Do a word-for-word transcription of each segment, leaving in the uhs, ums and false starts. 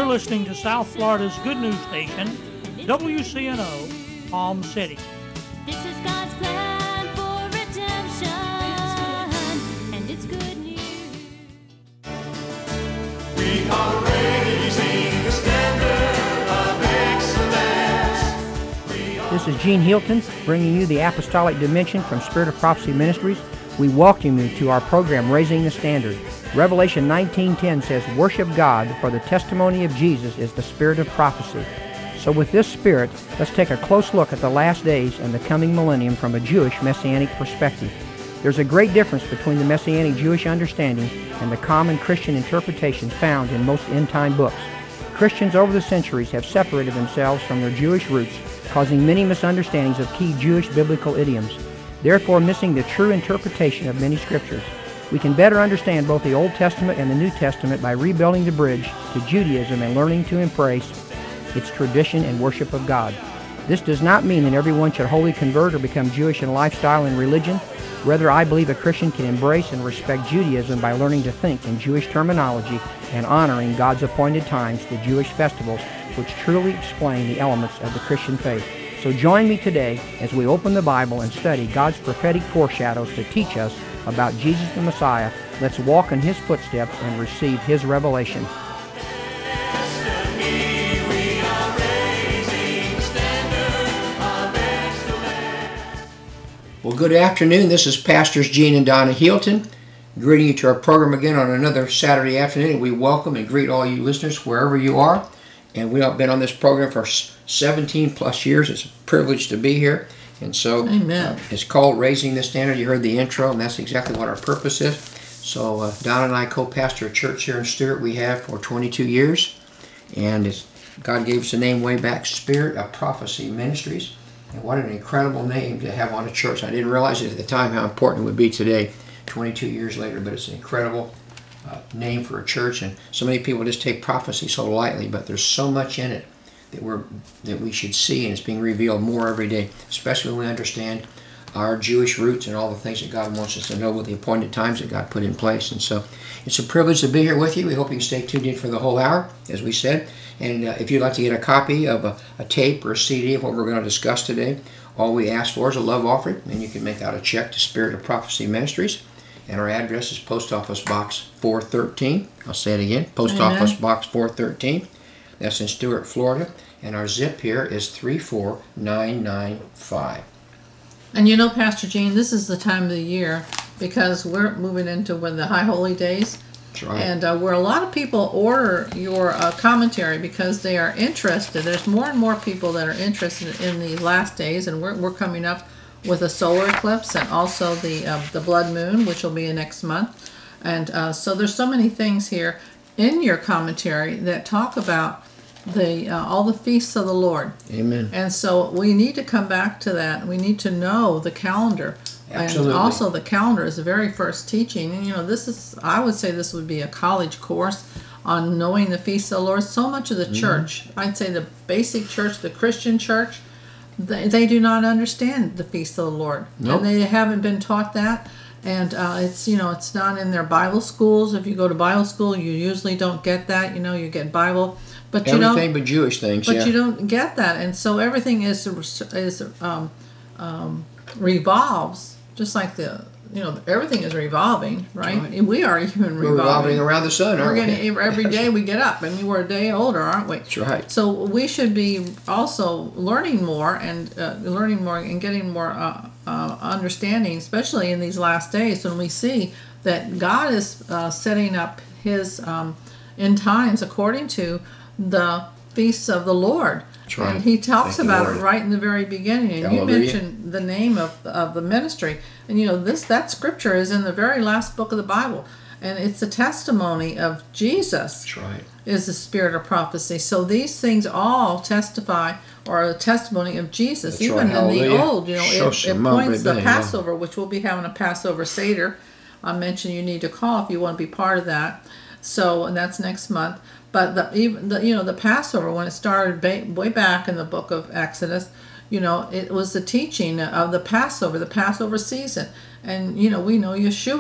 listening to South Florida's good news station, W C N O, Palm City. This is God's plan for redemption, and it's good news. We are raising the standard of excellence. We are This is Gene Hilton bringing you the Apostolic Dimension from Spirit of Prophecy Ministries. We welcome you to our program, Raising the Standard. Revelation nineteen ten says, "Worship God, for the testimony of Jesus is the spirit of prophecy." So with this spirit, let's take a close look at the last days and the coming millennium from a Jewish Messianic perspective. There's a great difference between the Messianic Jewish understanding and the common Christian interpretation found in most end-time books. Christians over the centuries have separated themselves from their Jewish roots, causing many misunderstandings of key Jewish biblical idioms, therefore missing the true interpretation of many scriptures. We can better understand both the Old Testament and the New Testament by rebuilding the bridge to Judaism and learning to embrace its tradition and worship of God. This does not mean that everyone should wholly convert or become Jewish in lifestyle and religion. Rather, I believe a Christian can embrace and respect Judaism by learning to think in Jewish terminology and honoring God's appointed times, the Jewish festivals, which truly explain the elements of the Christian faith. So join me today as we open the Bible and study God's prophetic foreshadows to teach us about Jesus the Messiah. Let's walk in His footsteps and receive His revelation. destiny. We are raising the standard of excellence. Well, good afternoon. This is Pastors Gene and Donna Hilton, greeting you to our program again on another Saturday afternoon. We welcome and greet all you listeners wherever you are. And we have been on this program for seventeen plus years. It's a privilege to be here. And so Amen. Uh, it's called Raising the Standard. You heard the intro, and that's exactly what our purpose is. So uh, Donna and I co-pastor a church here in Stuart we have for twenty-two years. And it's, God gave us the name way back, Spirit of Prophecy Ministries. And what an incredible name to have on a church. I didn't realize it at the time how important it would be today, twenty-two years later, but it's an incredible uh, name for a church. And so many people just take prophecy so lightly, but there's so much in it that we're that we should see, and it's being revealed more every day, especially when we understand our Jewish roots and all the things that God wants us to know with the appointed times that God put in place. And so it's a privilege to be here with you. We hope you can stay tuned in for the whole hour, as we said. And uh, if you'd like to get a copy of a, a tape or a C D of what we're going to discuss today, all we ask for is a love offering, and you can make out a check to Spirit of Prophecy Ministries. And our address is Post Office Box four thirteen. I'll say it again, Post Amen. Office Box four thirteen. That's in Stuart, Florida. And our zip here is three four nine nine five. And you know, Pastor Gene, this is the time of the year because we're moving into when the High Holy Days. That's right. And uh, where a lot of people order your uh, commentary because they are interested. There's more and more people that are interested in the last days, and we're, we're coming up with a solar eclipse and also the uh, the blood moon, which will be next month. And uh, so there's so many things here in your commentary that talk about the uh, all the feasts of the Lord. Amen. And so we need to come back to that. We need to know the calendar. Absolutely. And also the calendar is the very first teaching. And you know, this is, I would say this would be a college course on knowing the feasts of the Lord. So much of the church, I'd say the basic church, the Christian church, they, they do not understand the feasts of the Lord. Nope. And they haven't been taught that. And uh, it's, you know, it's not in their Bible schools. If you go to Bible school, you usually don't get that. You know, you get Bible. But you don't, Everything but Jewish things, but yeah. you don't get that, and so everything is is um, um, revolves just like the you know everything is revolving, right? Right. We are even We're revolving. revolving around the sun, We're aren't getting we? every day we get up. I mean, we're a day older, aren't we? That's right. So we should be also learning more and uh, learning more and getting more uh, uh, understanding, especially in these last days when we see that God is uh, setting up His um, end times according to the feasts of the Lord. That's right. And He talks Thank you, about Lord. it right in the very beginning. And Hallelujah. you mentioned the name of of the ministry, and you know this that scripture is in the very last book of the Bible, and it's a testimony of Jesus. That's right. Is the spirit of prophecy. So these things all testify or are a testimony of Jesus. That's Even right. in the Hallelujah. old, you know, it, it Shoshamah points the Rebbe, yeah. Passover, which we'll be having a Passover Seder. I mentioned you need to call if you want to be part of that. So, and that's next month. But the even the you know the Passover, when it started ba- way back in the book of Exodus, you know, it was the teaching of the Passover, the Passover season. And you know, we know Yeshua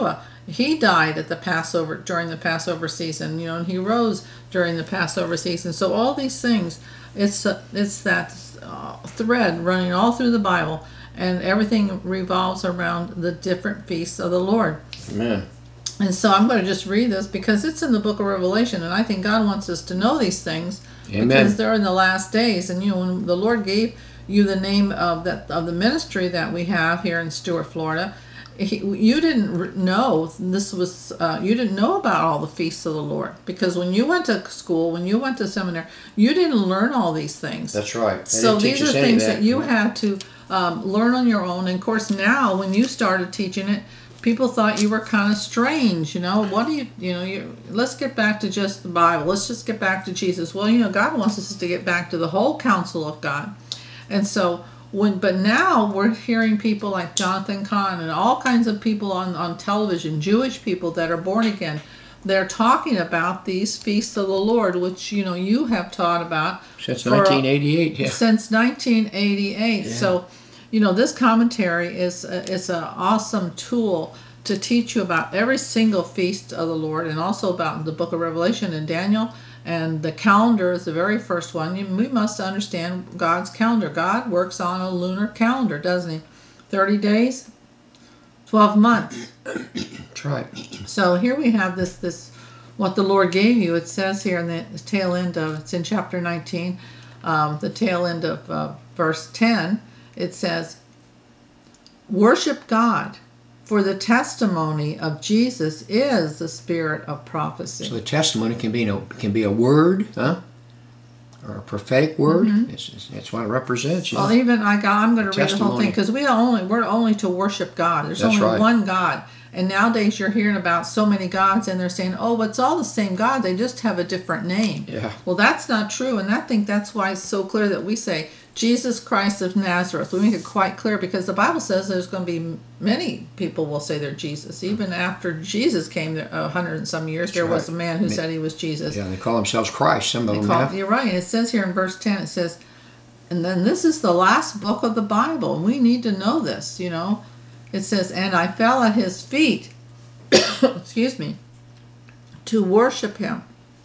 he died at the Passover, during the Passover season, you know, and he rose during the Passover season. So all these things, it's uh, it's that uh, thread running all through the Bible, and everything revolves around the different feasts of the Lord. Amen. And so I'm going to just read this because it's in the book of Revelation, and I think God wants us to know these things. Amen. Because they're in the last days. And you know, when the Lord gave you the name of that of the ministry that we have here in Stuart, Florida, he, you didn't know this was uh, you didn't know about all the feasts of the Lord, because when you went to school, when you went to seminary, you didn't learn all these things. That's right. They So didn't teach these are us any of things that. that you had to um, learn on your own. And of course, now when you started teaching it, people thought you were kind of strange. You know, what do you, you know, you, let's get back to just the Bible. Let's just get back to Jesus. Well, you know, God wants us to get back to the whole counsel of God. And so when, but now we're hearing people like Jonathan Cahn and all kinds of people on, on television, Jewish people that are born again. They're talking about these feasts of the Lord, which, you know, you have taught about. Since for- nineteen eighty-eight, yeah. Since nineteen eighty-eight. Yeah. So, you know, this commentary is a, is an awesome tool to teach you about every single feast of the Lord, and also about the book of Revelation and Daniel. And the calendar is the very first one. You- We must understand God's calendar. God works on a lunar calendar, doesn't he? thirty days, twelve months. That's right. So here we have this, this, what the Lord gave you. It says here in the tail end of, it's in chapter nineteen, um, the tail end of uh, verse ten, it says, worship God, for the testimony of Jesus is the spirit of prophecy. So the testimony can be a, can be a word, huh? Or a prophetic word. It's, it's, it's what it represents. You know? Well, even I got, I'm going to read the whole Testimony. thing, because we are only we're only to worship God. There's That's only right. one God, and nowadays you're hearing about so many gods, and they're saying, "Oh, it's all the same God. They just have a different name." Yeah. Well, that's not true, and I think that's why it's so clear that we say Jesus Christ of Nazareth. We make it quite clear, because the Bible says there's going to be many people will say they're Jesus. Even after Jesus came, there a hundred and some years, there was a right. man who Ma- said he was Jesus. Yeah, they call themselves Christ. Some of They them call, have. you're right. It says here in verse ten, it says, and then this is the last book of the Bible. And we need to know this, you know. It says, and I fell at his feet, excuse me, to worship him.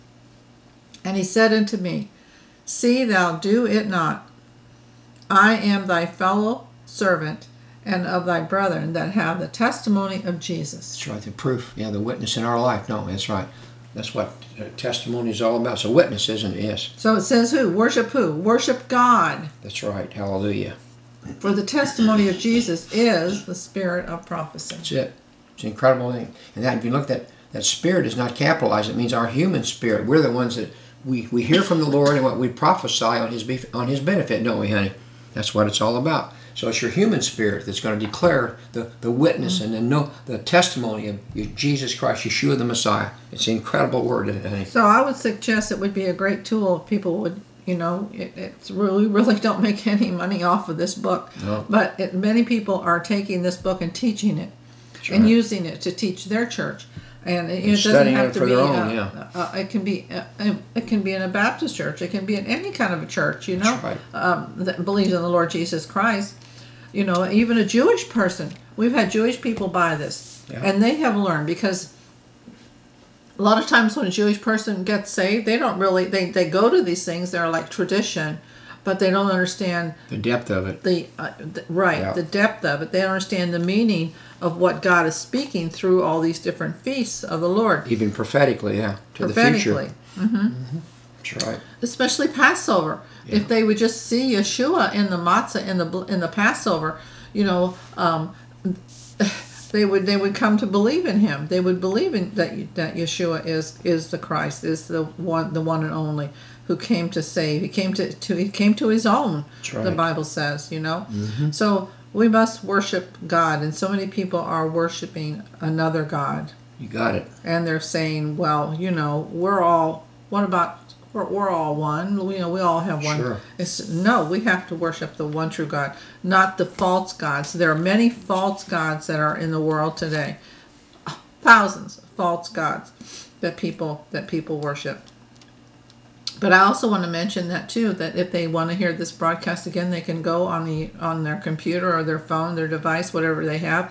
And he said unto me, see thou do it not. I am thy fellow servant and of thy brethren that have the testimony of Jesus. That's right. The proof. Yeah, the witness in our life. No, that's right. That's what uh, testimony is all about. It's a witness, isn't it? Yes. So it says who? Worship who? Worship God. That's right. Hallelujah. For the testimony of Jesus is the spirit of prophecy. That's it. It's an incredible thing. And that, if you look at that spirit is not capitalized. It means our human spirit. We're the ones that we, we hear from the Lord, and what we prophesy on his be- on his benefit, don't we, honey? That's what it's all about. So it's your human spirit that's going to declare the, the witness mm-hmm. and the, know, the testimony of Jesus Christ, Yeshua the Messiah. It's an incredible word, honey. So I would suggest it would be a great tool if people would, you know, it, it's really, really don't make any money off of this book. No. But it, many people are taking this book and teaching it That's and right. using it to teach their church. And it, it doesn't studying have it to for be. their own, uh, yeah. uh, it can be. Uh, it can be in a Baptist church. It can be in any kind of a church. You know, That's right. um, that believes in the Lord Jesus Christ. You know, even a Jewish person. We've had Jewish people buy this, Yeah. and they have learned, because a lot of times when a Jewish person gets saved, they don't really. They they go to these things. They're like tradition, but they don't understand The depth of it. the, uh, the right Yeah. the depth of it. They don't understand the meaning of what God is speaking through all these different feasts of the Lord. Even prophetically, yeah. To Prophetically, the future. Mm-hmm. That's right. especially Passover. Yeah. If they would just see Yeshua in the matzah in the in the Passover, you know, um, they would they would come to believe in him. They would believe in that that Yeshua is is the Christ, is the one the one and only who came to save. He came to, to he came to his own. That's right. The Bible says, you know. Mm-hmm. So we must worship God, and so many people are worshiping another God, You got it. and they're saying, well, you know, we're all. What about? We're, we're all one. You know, we all have one. Sure. It's, no, we have to worship the one true God, not the false gods. There are many false gods that are in the world today. Thousands of false gods that people that people worship. But I also want to mention that too, that if they want to hear this broadcast again, they can go on the on their computer or their phone, their device, whatever they have,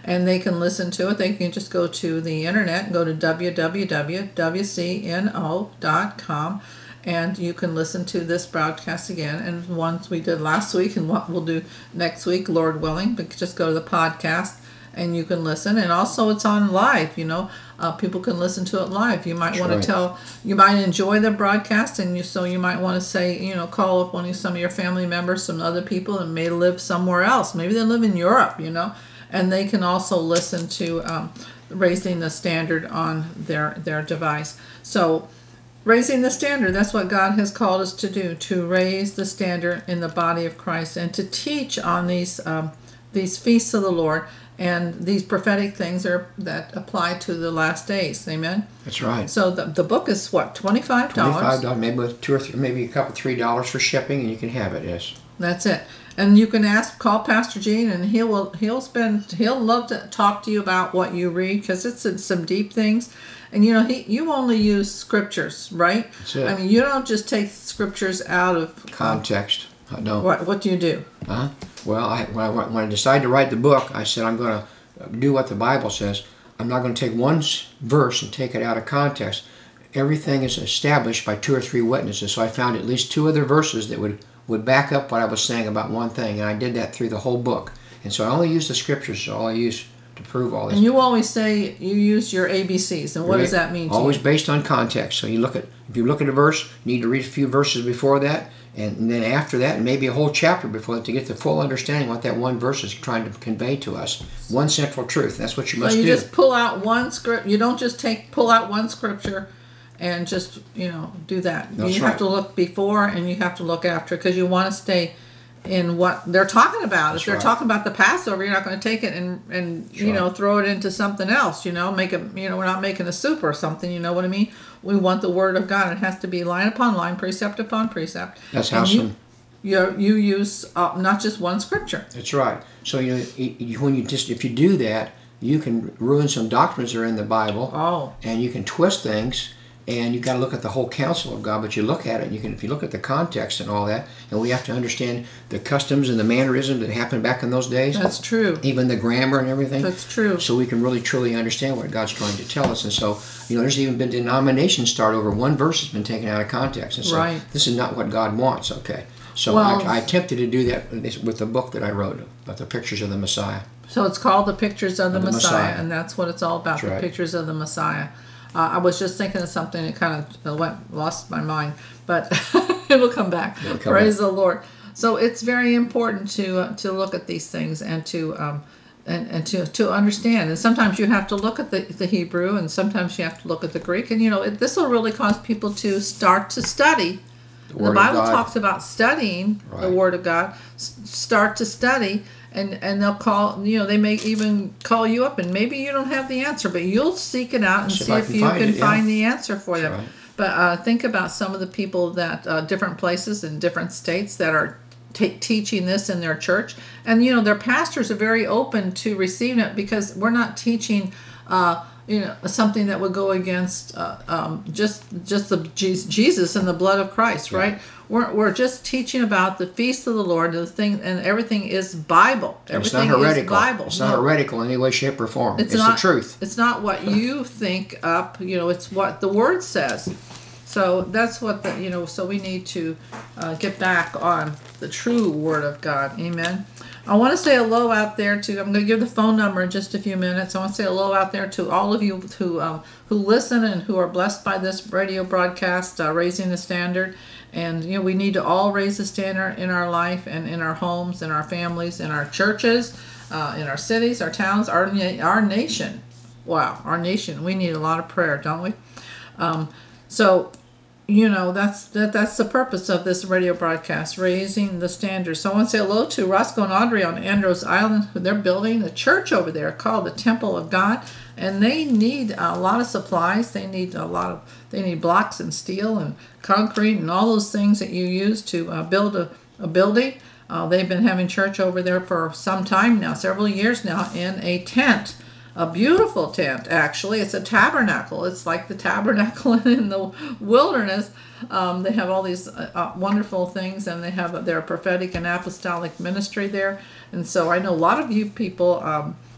and they can listen to it. They can just go to the internet and go to w w w dot w c n o dot com, and you can listen to this broadcast again. And ones we did last week and what we'll do next week, Lord willing, but just go to the podcast and you can listen. And also it's on live, you know. Uh, people can listen to it live. You might That's want right. to tell, you might enjoy the broadcast, and you so you might want to say, you know, call up one of some of your family members, some other people that may live somewhere else. Maybe they live in Europe, you know, and they can also listen to um, Raising the Standard on their their device. So raising the standard, that's what God has called us to do, to raise the standard in the body of Christ and to teach on these um, these feasts of the Lord and these prophetic things are that apply to the last days. Amen. That's right. So the, the book is what, twenty-five dollars? Twenty-five dollars, maybe with two or three, maybe a couple, three dollars for shipping, and you can have it. Yes. That's it. And you can ask, call Pastor Gene, and he will he'll spend he'll love to talk to you about what you read, because it's in some deep things. And you know, he you only use scriptures, right? That's it. I mean, you don't just take scriptures out of Context. I don't. What what do you do? Huh? Well, I, when, I, when I decided to write the book, I said I'm going to do what the Bible says. I'm not going to take one s- verse and take it out of context. Everything is established by two or three witnesses. So I found at least two other verses that would, would back up what I was saying about one thing, and I did that through the whole book. And so I only use the scriptures, so all I use to prove all this. And you always say you use your A B Cs, and what does that mean to Always you? based on context. So you look at, if you look at a verse, you need to read a few verses before that, and then after that, and maybe a whole chapter before that, to get the full understanding what that one verse is trying to convey to us. One central truth. That's what you must So you do. just pull out one script. You don't just take pull out one scripture and just, you know, do that. That's you right. have to look before and you have to look after, because you want to stay in what they're talking about. That's if they're right. talking about the Passover, you're not going to take it and and you right. know throw it into something else. You know, make it. You know, we're not making a soup or something. You know what I mean? We want the Word of God. It has to be line upon line, precept upon precept. That's And how you, some. you you use uh, not just one scripture. That's right. So you know, y- y- when you just if you do that, you can ruin some doctrines that are in the Bible, Oh. and you can twist things. And you got to look at the whole counsel of God, but you look at it, and you can, if you look at the context and all that, and we have to understand the customs and the mannerisms that happened back in those days. That's true. Even the grammar and everything. That's true. So we can really truly understand what God's trying to tell us. And so, you know, there's even been denominations start over one verse has been taken out of context. And so Right. this is not what God wants. Okay. So Well- I, I attempted to do that with the book that I wrote about the pictures of the Messiah. So it's called The Pictures of the, Of the Messiah, Messiah. and that's what it's all about, That's the right. pictures of the Messiah. Uh, I was just thinking of something that kind of went lost my mind, but it will come back. It'll come Praise back. the Lord. So it's very important to uh, to look at these things and to um, and, and to, to understand. And sometimes you have to look at the, the Hebrew, and sometimes you have to look at the Greek. And you know, it, this will really cause people to start to study. The, Word of Bible God. talks about studying the Right. Word of God. S- start to study, and and they'll call. You know, they may even call you up, and maybe you don't have the answer, but you'll seek it out and See if see I if can you find can it, yeah. find the answer for them. right. But uh, think about some of the people that uh, different places in different states that are ta teaching this in their church, and you know their pastors are very open to receiving it, because we're not teaching. Uh, you know, something that would go against uh, um, just just the Je- Jesus and the blood of Christ, Yeah. right? We're, we're just teaching about the feast of the Lord, the thing, and everything is Bible. It's Everything not is heretical. Bible. It's not No. heretical in any way, shape, or form. It's, not, the truth. It's not what you think up. You know, it's what the Word says. So that's what the you know. So we need to uh, get back on the true Word of God. Amen. I want to say hello out there to. I'm going to give the phone number in just a few minutes. I want to say hello out there to all of you who um, who listen and who are blessed by this radio broadcast, uh, Raising the Standard. And you know, we need to all raise the standard in our life and in our homes, in our families, in our churches, uh, in our cities, our towns, our na- our nation. Wow, our nation. We need a lot of prayer, don't we? Um, so, you know, that's that, that's the purpose of this radio broadcast, raising the standard. So I want to say hello to Roscoe and Audrey on Andros Island. They're building a church over there called the Temple of God, and they need a lot of supplies. They need a lot of they need blocks and steel and concrete and all those things that you use to uh, build a, a building. Uh, they've been having church over there for some time now, several years now, in a tent. A beautiful tent, actually. It's a tabernacle. It's like the tabernacle in the wilderness. Um, they have all these uh, uh, wonderful things, and they have their prophetic and apostolic ministry there. And so I know a lot of you people um,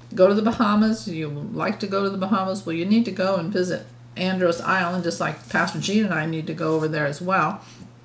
go to the Bahamas, you like to go to the Bahamas, well, you need to go and visit Andros Island, just like Pastor Gene and I need to go over there as well,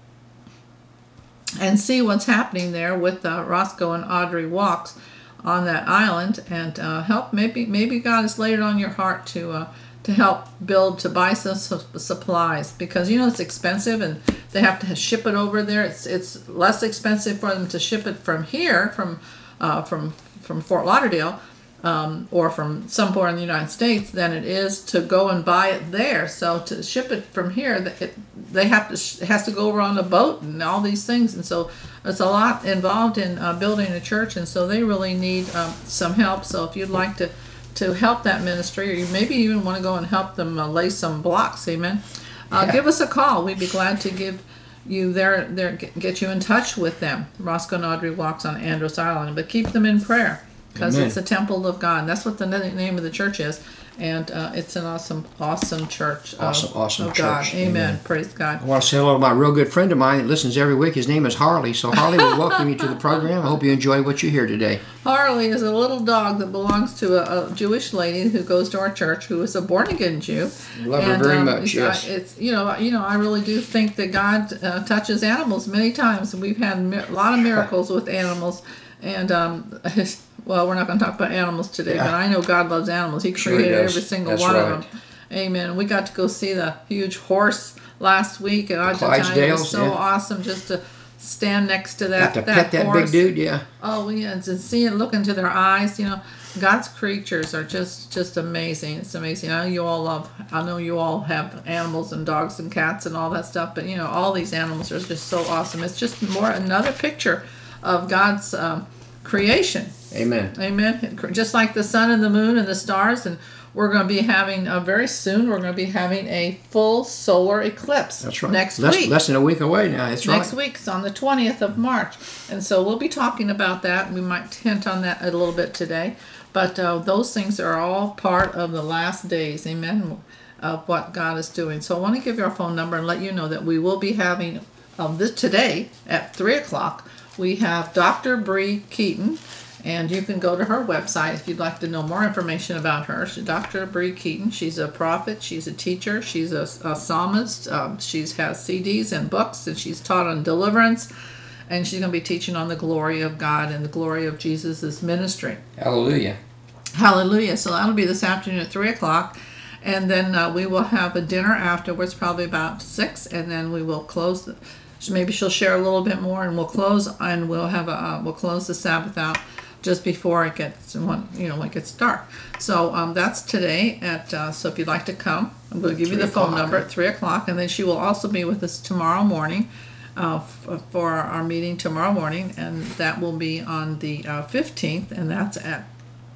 and see what's happening there with uh, Roscoe and Audrey Walks on that island, and uh, help. Maybe maybe God has laid it on your heart to uh, to help build, to buy some su- supplies, because you know it's expensive, and they have to ship it over there. It's it's less expensive for them to ship it from here, from uh, from from Fort Lauderdale, um, or from somewhere in the United States, than it is to go and buy it there. So to ship it from here, it, they have to it has to go over on a boat and all these things, and so it's a lot involved in uh, building a church, and so they really need um, some help. So if you'd like to to help that ministry, or you maybe even want to go and help them uh, lay some blocks, amen, uh, Yeah. give us a call. We'd be glad to give you their their get you in touch with them. Roscoe and Audrey Walks on Andros Island, but keep them in prayer, because Amen. it's a temple of God. That's what the na- name of the church is, and uh, it's an awesome, awesome church. Awesome, of, awesome of God. church. Amen. Amen. Praise God. I want to say hello to my real good friend of mine that listens every week. His name is Harley. So Harley, we welcome you to the program. I hope you enjoy what you hear today. Harley is a little dog that belongs to a, a Jewish lady who goes to our church, who is a born again Jew. Love her very much, it's, yes. uh, It's you know you know I really do think that God uh, touches animals many times, and we've had mi- a lot of miracles with animals. And um, well, we're not going to talk about animals today, Yeah. but I know God loves animals. He Sure he created does. every single That's one right. of them. Amen. We got to go see the huge horse last week, and I just tell you, it Clydesdales, was so yeah. awesome just to stand next to that Got to that pet that horse. big dude, yeah. Oh, yeah, and to see it, look into their eyes, you know, God's creatures are just just amazing. It's amazing. I know you all love. I know you all have animals and dogs and cats and all that stuff, but you know, all these animals are just so awesome. It's just more another picture of God's um, creation. Amen. Amen. Just like the sun and the moon and the stars, and we're going to be having uh, very soon. We're going to be having a full solar eclipse. That's right. Next less, week. Less than a week away now. That's right. Next week's on the twentieth of March. And so we'll be talking about that. We might hint on that a little bit today. But uh, those things are all part of the last days, amen, of what God is doing. So I want to give you our phone number and let you know that we will be having um, this today at three o'clock. We have Doctor Bree Keaton, and you can go to her website if you'd like to know more information about her. She's Doctor Bree Keaton. She's a prophet. She's a teacher. She's a, a psalmist. Um, she has C Ds and books, and she's taught on deliverance. And she's going to be teaching on the glory of God and the glory of Jesus' ministry. Hallelujah. Hallelujah. So that'll be this afternoon at three o'clock. And then uh, we will have a dinner afterwards, probably about six. And then we will close. The, maybe she'll share a little bit more, and we'll close. And we'll have a uh, we'll close the Sabbath out just before it gets when you know when it gets dark. So um, that's today. At uh, so if you'd like to come, I'm going to give you the phone number at three o'clock. And then she will also be with us tomorrow morning. Uh, f- for our meeting tomorrow morning, and that will be on the uh, fifteenth, and that's at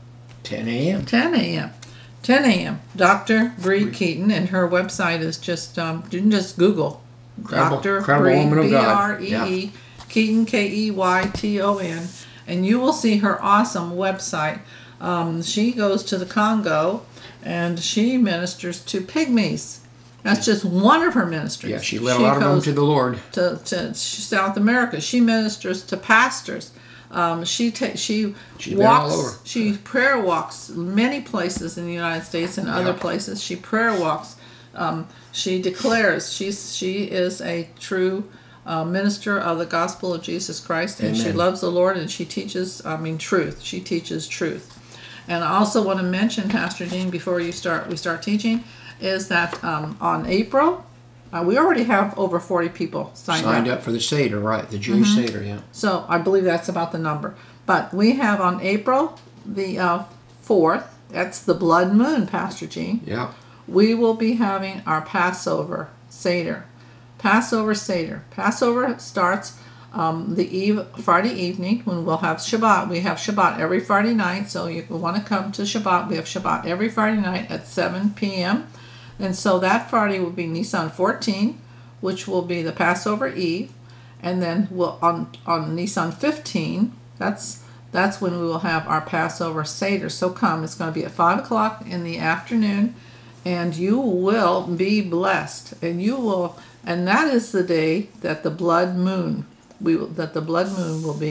ten a.m. ten a.m. ten a.m. Doctor Bree Keaton, and her website is just um, you can just Google Incredible- Doctor incredible Bree woman of B God. R E E Keaton K E Y T O N, and you will see her awesome website. Um, she goes to the Congo, and she ministers to pygmies. That's just one of her ministries. Yeah, she led a lot of them goes to the Lord. To, to South America. She ministers to pastors. Um, she ta- she She's been walks. all over. She prayer walks many places in the United States and other Yeah. places. She prayer walks. Um, she declares she's she is a true uh, minister of the gospel of Jesus Christ, and she Amen. loves the Lord, and she teaches. I mean, truth. She teaches truth. And I also want to mention, Pastor Dean, before you start, we start teaching, is that um, on April, uh, we already have over forty people signed, Signed up. up for the Seder, right? The Jewish Mm-hmm. Seder, yeah. So I believe that's about the number. But we have on April the uh, fourth, that's the blood moon, Pastor Gene. Yeah. We will be having our Passover Seder. Passover Seder. Passover starts um, the eve Friday evening when we'll have Shabbat. We have Shabbat every Friday night, so if you want to come to Shabbat, we have Shabbat every Friday night at seven p.m. And so that Friday will be Nisan fourteen, which will be the Passover Eve, and then we'll on on Nisan fifteen. That's that's when we will have our Passover Seder. So come, it's going to be at five o'clock in the afternoon, and you will be blessed, and you will, and that is the day that the blood moon we will, that the blood moon will be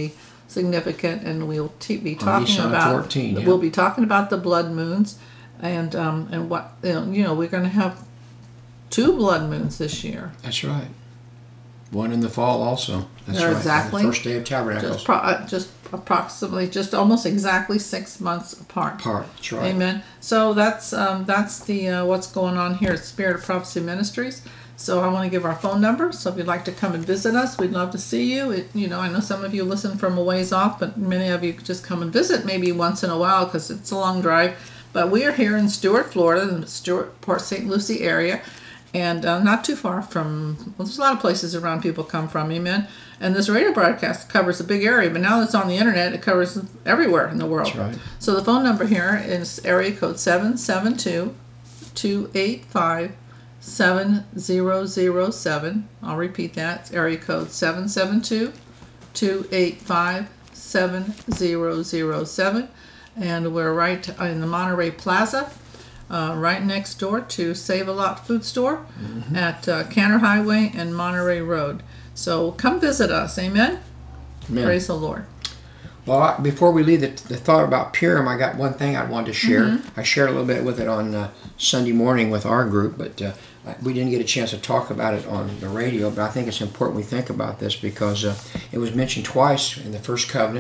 significant, and we'll t- be On talking Nisan about. fourteen, yeah. We'll be talking about the blood moons, and um, and what you know, you know we're going to have two blood moons this year. That's right. One in the fall also. That's Yeah, right. exactly. The first day of Tabernacles. Just, pro- uh, just approximately, just almost exactly six months apart. Apart. That's right. Amen. So that's um, that's the uh, what's going on here at Spirit of Prophecy Ministries. So I want to give our phone number. So if you'd like to come and visit us, we'd love to see you. It, you know, I know some of you listen from a ways off, but many of you just come and visit maybe once in a while because it's a long drive. But we are here in Stuart, Florida, in the Stuart, Port Saint Lucie area, and uh, not too far from. Well, there's a lot of places around people come from. Amen. And this radio broadcast covers a big area, but now that it's on the internet, it covers everywhere in the world. That's right. So the phone number here is area code seven seven two, two eight five, seven zero zero seven. I'll repeat that. It's area code seven seven two, two eight five, seven zero zero seven. And we're right in the Monterey Plaza, uh, right next door to Save a Lot Food Store Mm-hmm. at uh, Canner Highway and Monterey Road. So come visit us. Amen? Amen. Praise the Lord. Well, I, before we leave the, the thought about Purim, I got one thing I wanted to share. Mm-hmm. I shared a little bit with it on uh, Sunday morning with our group, but uh, we didn't get a chance to talk about it on the radio. But I think it's important we think about this because uh, it was mentioned twice in the First Covenant.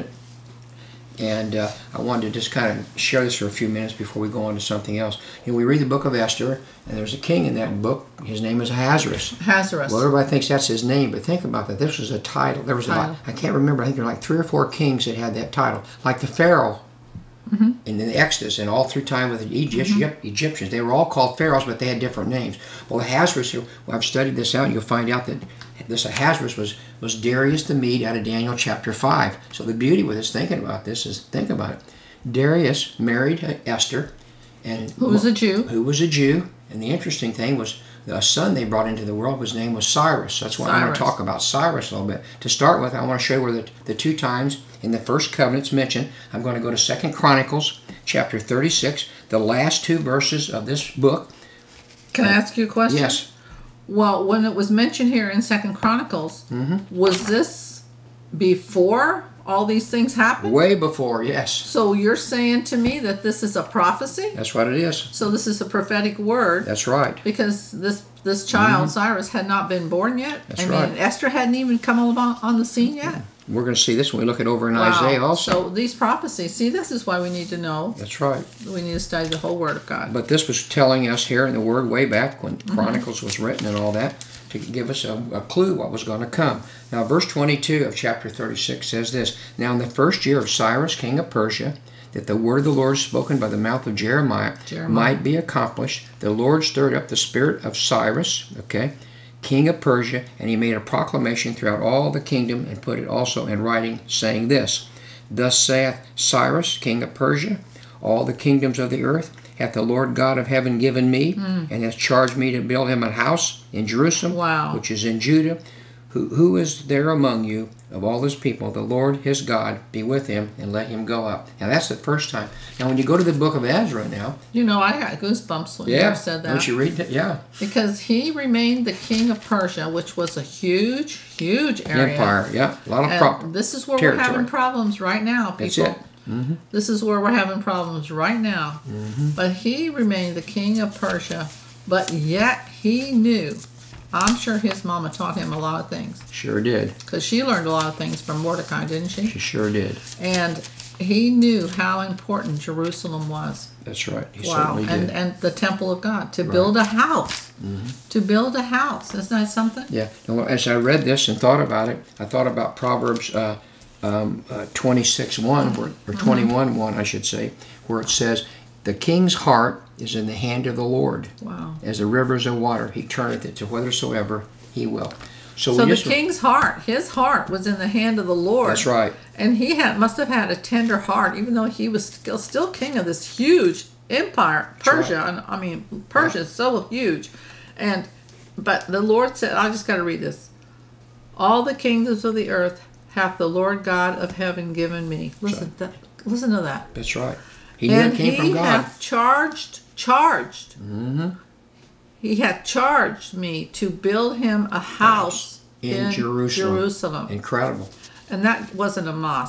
And uh, I wanted to just kind of share this for a few minutes before we go on to something else. You know, we read the book of Esther, and there's a king in that book. His name is Ahasuerus. Ahasuerus. Well, everybody thinks that's his name, but think about that. This was a title. There was Title. about, I can't remember, I think there were like three or four kings that had that title. Like the Pharaoh Mm-hmm. in the Exodus and all through time with the Egypt, Mm-hmm. Egyptians. They were all called pharaohs, but they had different names. Well, Ahasuerus, well, I've studied this out, and you'll find out that this Ahasuerus was, was Darius the Mede out of Daniel chapter five. So the beauty with us thinking about this is, think about it. Darius married Esther, and Who was a Jew. Who was a Jew. And the interesting thing was the son they brought into the world, his name was Cyrus. That's why I want to Cyrus. talk about Cyrus a little bit. To start with, I want to show you where the, the two times in the first covenant's mentioned. I'm going to go to Second Chronicles chapter thirty-six, the last two verses of this book. Can I ask you a question? Yes. Well, when it was mentioned here in Second Chronicles, Mm-hmm. was this before all these things happened? Way before, yes. So you're saying to me that this is a prophecy? That's what it is. So this is a prophetic word That's right. because this this child, Cyrus, had not been born yet. That's I mean, right. Esther hadn't even come along on the scene yet. We're going to see this when we look at over in Wow. Isaiah also. So these prophecies, see, this is why we need to know. That's right. We need to study the whole Word of God. But this was telling us here in the Word way back when Chronicles was written and all that to give us a, a clue what was going to come. Now, verse twenty-two of chapter thirty-six says this, Now in the first year of Cyrus, king of Persia, that the word of the Lord spoken by the mouth of Jeremiah, Jeremiah. might be accomplished, the Lord stirred up the spirit of Cyrus, okay, king of Persia, and he made a proclamation throughout all the kingdom and put it also in writing, saying this, Thus saith Cyrus, king of Persia, all the kingdoms of the earth hath the Lord God of heaven given me, and hath charged me to build him a house in Jerusalem, Wow. which is in Judah. Who, who is there among you of all his people? The Lord his God be with him, and let him go up. Now that's the first time. Now when you go to the book of Ezra now, You know, I got goosebumps when yeah, you said that. don't you read that? Yeah, Because he remained the king of Persia, which was a huge, huge area. empire, yeah, a lot of And prop. this is where territory. we're having problems right now, people. That's it. Mm-hmm. This is where we're having problems right now. Mm-hmm. But he remained the king of Persia, but yet he knew. I'm sure his mama taught him a lot of things Sure did. because she learned a lot of things from Mordecai, didn't she? She sure did. And he knew how important Jerusalem was. That's right. He Wow. certainly And did. and the temple of God. To build a house. Mm-hmm. To build a house. Isn't that something? Yeah. And as I read this and thought about it, I thought about Proverbs uh, um, uh, twenty-six one, where, or twenty-one one, I should say, where it says, The king's heart is in the hand of the Lord. Wow. As the rivers of water, he turneth it to whithersoever he will. So, So we the just, king's heart, his heart was in the hand of the Lord. That's right. And he had must have had a tender heart, even though he was still, still king of this huge empire, Persia. right. And I mean, Persia is so huge. And but the Lord said, I just got to read this. All the kingdoms of the earth hath the Lord God of heaven given me. Listen, that, listen to that. That's right. He knew And it came he from God. hath charged, charged. Mm-hmm. He hath charged me to build him a house In in, Jerusalem. Jerusalem. Incredible. And that wasn't a mosque.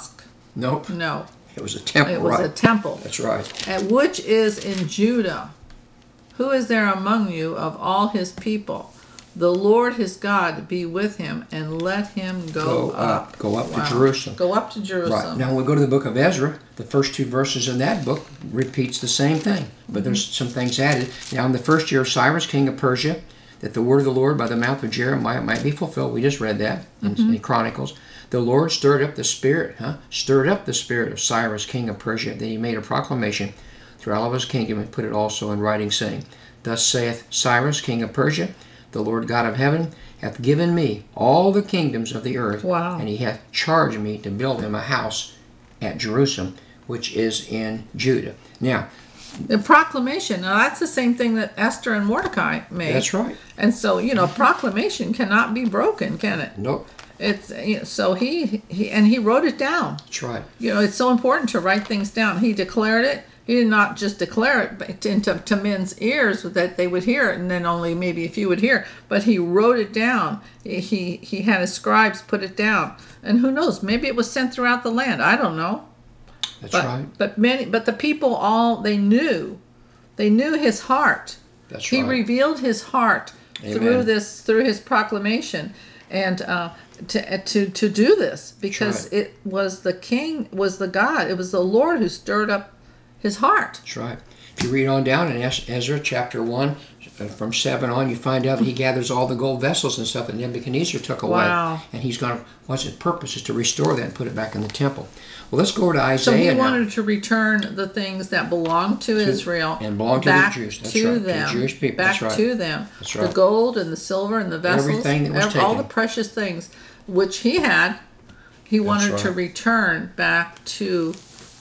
Nope. No, It was a temple, it was right? a temple. That's right. And which is in Judah. Who is there among you of all his people? The Lord his God be with him, and let him go, Go up. Go up to Jerusalem. Go up to Right. Jerusalem. Now, when we go to the book of Ezra, the first two verses in that book repeats the same thing, but there's some things added. Now, in the first year of Cyrus, king of Persia, that the word of the Lord by the mouth of Jeremiah might be fulfilled. We just read that in, Mm-hmm. in Chronicles. The Lord stirred up the spirit, huh? Stirred up the spirit of Cyrus, king of Persia. Then he made a proclamation through all of his kingdom and put it also in writing, saying, Thus saith Cyrus, king of Persia, the Lord God of heaven hath given me all the kingdoms of the earth, Wow. and he hath charged me to build him a house at Jerusalem, which is in Judah. Now, The proclamation. Now that's the same thing that Esther and Mordecai made. that's right. And so, you know, proclamation cannot be broken, can it? Nope, It's you know, so he, he and he wrote it down. that's right. You know, it's so important to write things down. He declared it. He did not just declare it but into to men's ears that they would hear it, and then only maybe a few would hear. But he wrote it down. He he had his scribes put it down, and who knows? Maybe it was sent throughout the land. I don't know. That's But right. but many but the people all they knew, they knew his heart. That's He right. revealed his heart Amen. through this through his proclamation, and uh, to to to do this because right. it was the king, was the God, it was the Lord who stirred up his heart. That's right. If you read on down in Es- Ezra chapter one, uh, from seven on, you find out that he gathers all the gold vessels and stuff that Nebuchadnezzar took away. Wow. And he's going to, what's his purpose is to restore that and put it back in the temple. Well, let's go over to So he Isaiah now. wanted to return the things that belonged to, Israel and belonged to the back Jews. That's to right, to the them, Jewish people. back That's right. to them. That's The right. gold and the silver and the vessels, Everything that was ev- all the taken. precious things which he had, he wanted to right. return back to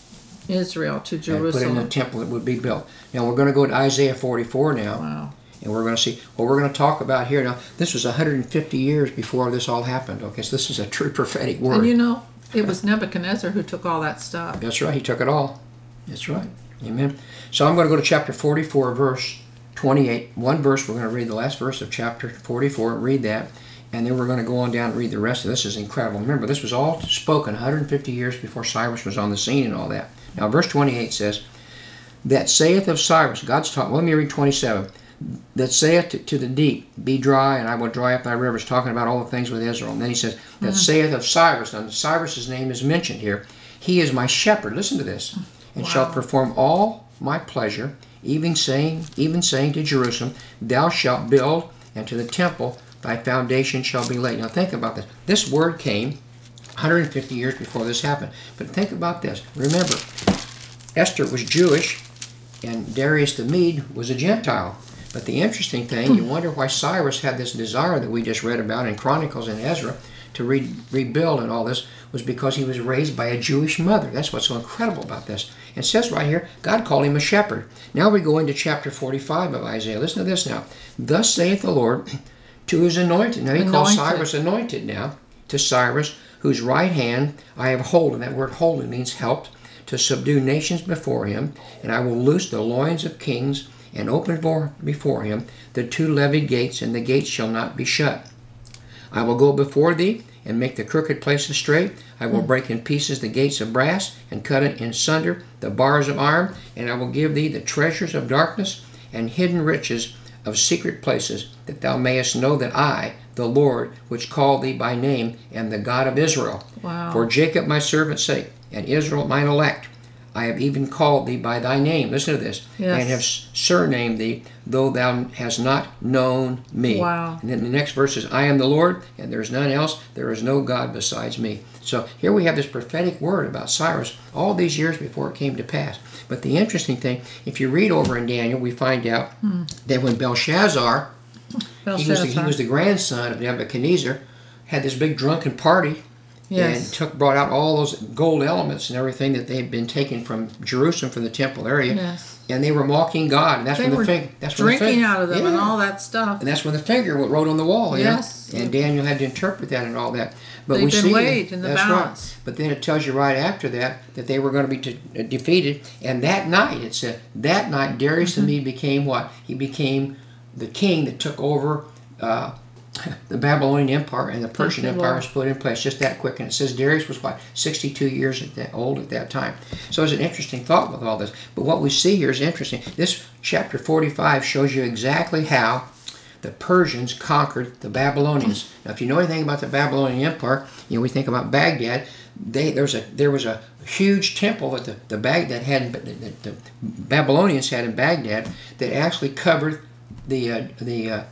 Israel, to And put it in a Jerusalem. temple that would be built. Now we're going to go to Isaiah forty-four now. Wow. And we're going to see what we're going to talk about here. Now, this was one hundred fifty years before this all happened. Okay, so this is a true prophetic word. And you know, it was Nebuchadnezzar who took all that stuff. That's right. He took it all. That's right. Amen. So I'm going to go to chapter forty-four, verse twenty-eight. One verse. We're going to read the last verse of chapter forty-four. Read that. And then we're going to go on down and read the rest of this. This is incredible. Remember, this was all spoken one hundred fifty years before Cyrus was on the scene and all that. Now, verse twenty-eight says, That saith of Cyrus, God's talking. Let me read twenty-seven. That saith to, to the deep, Be dry, and I will dry up thy rivers, talking about all the things with Israel. And then he says, That saith of Cyrus, and Cyrus's name is mentioned here. He is my shepherd. Listen to this. And Wow. shall perform all my pleasure, even saying, even saying to Jerusalem, Thou shalt build, and to the temple thy foundation shall be laid. Now think about this. This word came one hundred fifty years before this happened. But think about this. Remember, Esther was Jewish, and Darius the Mede was a Gentile. But the interesting thing, you wonder why Cyrus had this desire that we just read about in Chronicles and Ezra to re- rebuild and all this, was because he was raised by a Jewish mother. That's what's so incredible about this. It says right here, God called him a shepherd. Now we go into chapter forty-five of Isaiah. Listen to this now. Thus saith the Lord to his anointed. Now he calls Anointed. Cyrus anointed now. To Cyrus, whose right hand I have holden. That word holden means helped. To subdue nations before him. And I will loose the loins of kings and open for, before him the two levied gates, and the gates shall not be shut. I will go before thee, and make the crooked places straight. I will break in pieces the gates of brass, and cut it in sunder the bars of iron, and I will give thee the treasures of darkness, and hidden riches of secret places, that thou mayest know that I, the Lord, which called thee by name, am the God of Israel. Wow. For Jacob my servant's sake, and Israel mine elect, I have even called thee by thy name. Listen to this. Yes. And have surnamed thee, though thou hast not known me. Wow. And then the next verse is, I am the Lord, and there is none else. There is no God besides me. So here we have this prophetic word about Cyrus all these years before it came to pass. But the interesting thing, if you read over in Daniel, we find out Hmm. that when Belshazzar, he was, the, he Belshazzar. was the grandson of Nebuchadnezzar, had this big drunken party, Yes. and took brought out all those gold elements and everything that they had been taken from Jerusalem, from the temple area, Yes. and they were mocking God. And that's They when the were fig, that's when the drinking fig, out of them and yeah. all that stuff. And that's when the figure wrote on the wall. you know? Yes. And Daniel had to interpret that and all that. But They've we been see weighed that, in the that's balance. Right. But then it tells you right after that that they were going to be de- uh, defeated. And that night, it said, that night Darius Mm-hmm. the Mede became what? He became the king that took over uh, the Babylonian Empire and the Persian Thank you, Empire Lord. was put in place just that quick. And it says Darius was, what, sixty-two years at that, old at that time. So it's an interesting thought with all this. But what we see here is interesting. This chapter forty-five shows you exactly how the Persians conquered the Babylonians. Now, if you know anything about the Babylonian Empire, you know, we think about Baghdad. They, there's a, there was a huge temple that the, the Baghdad had, that the Babylonians had in Baghdad that actually covered the uh, the uh,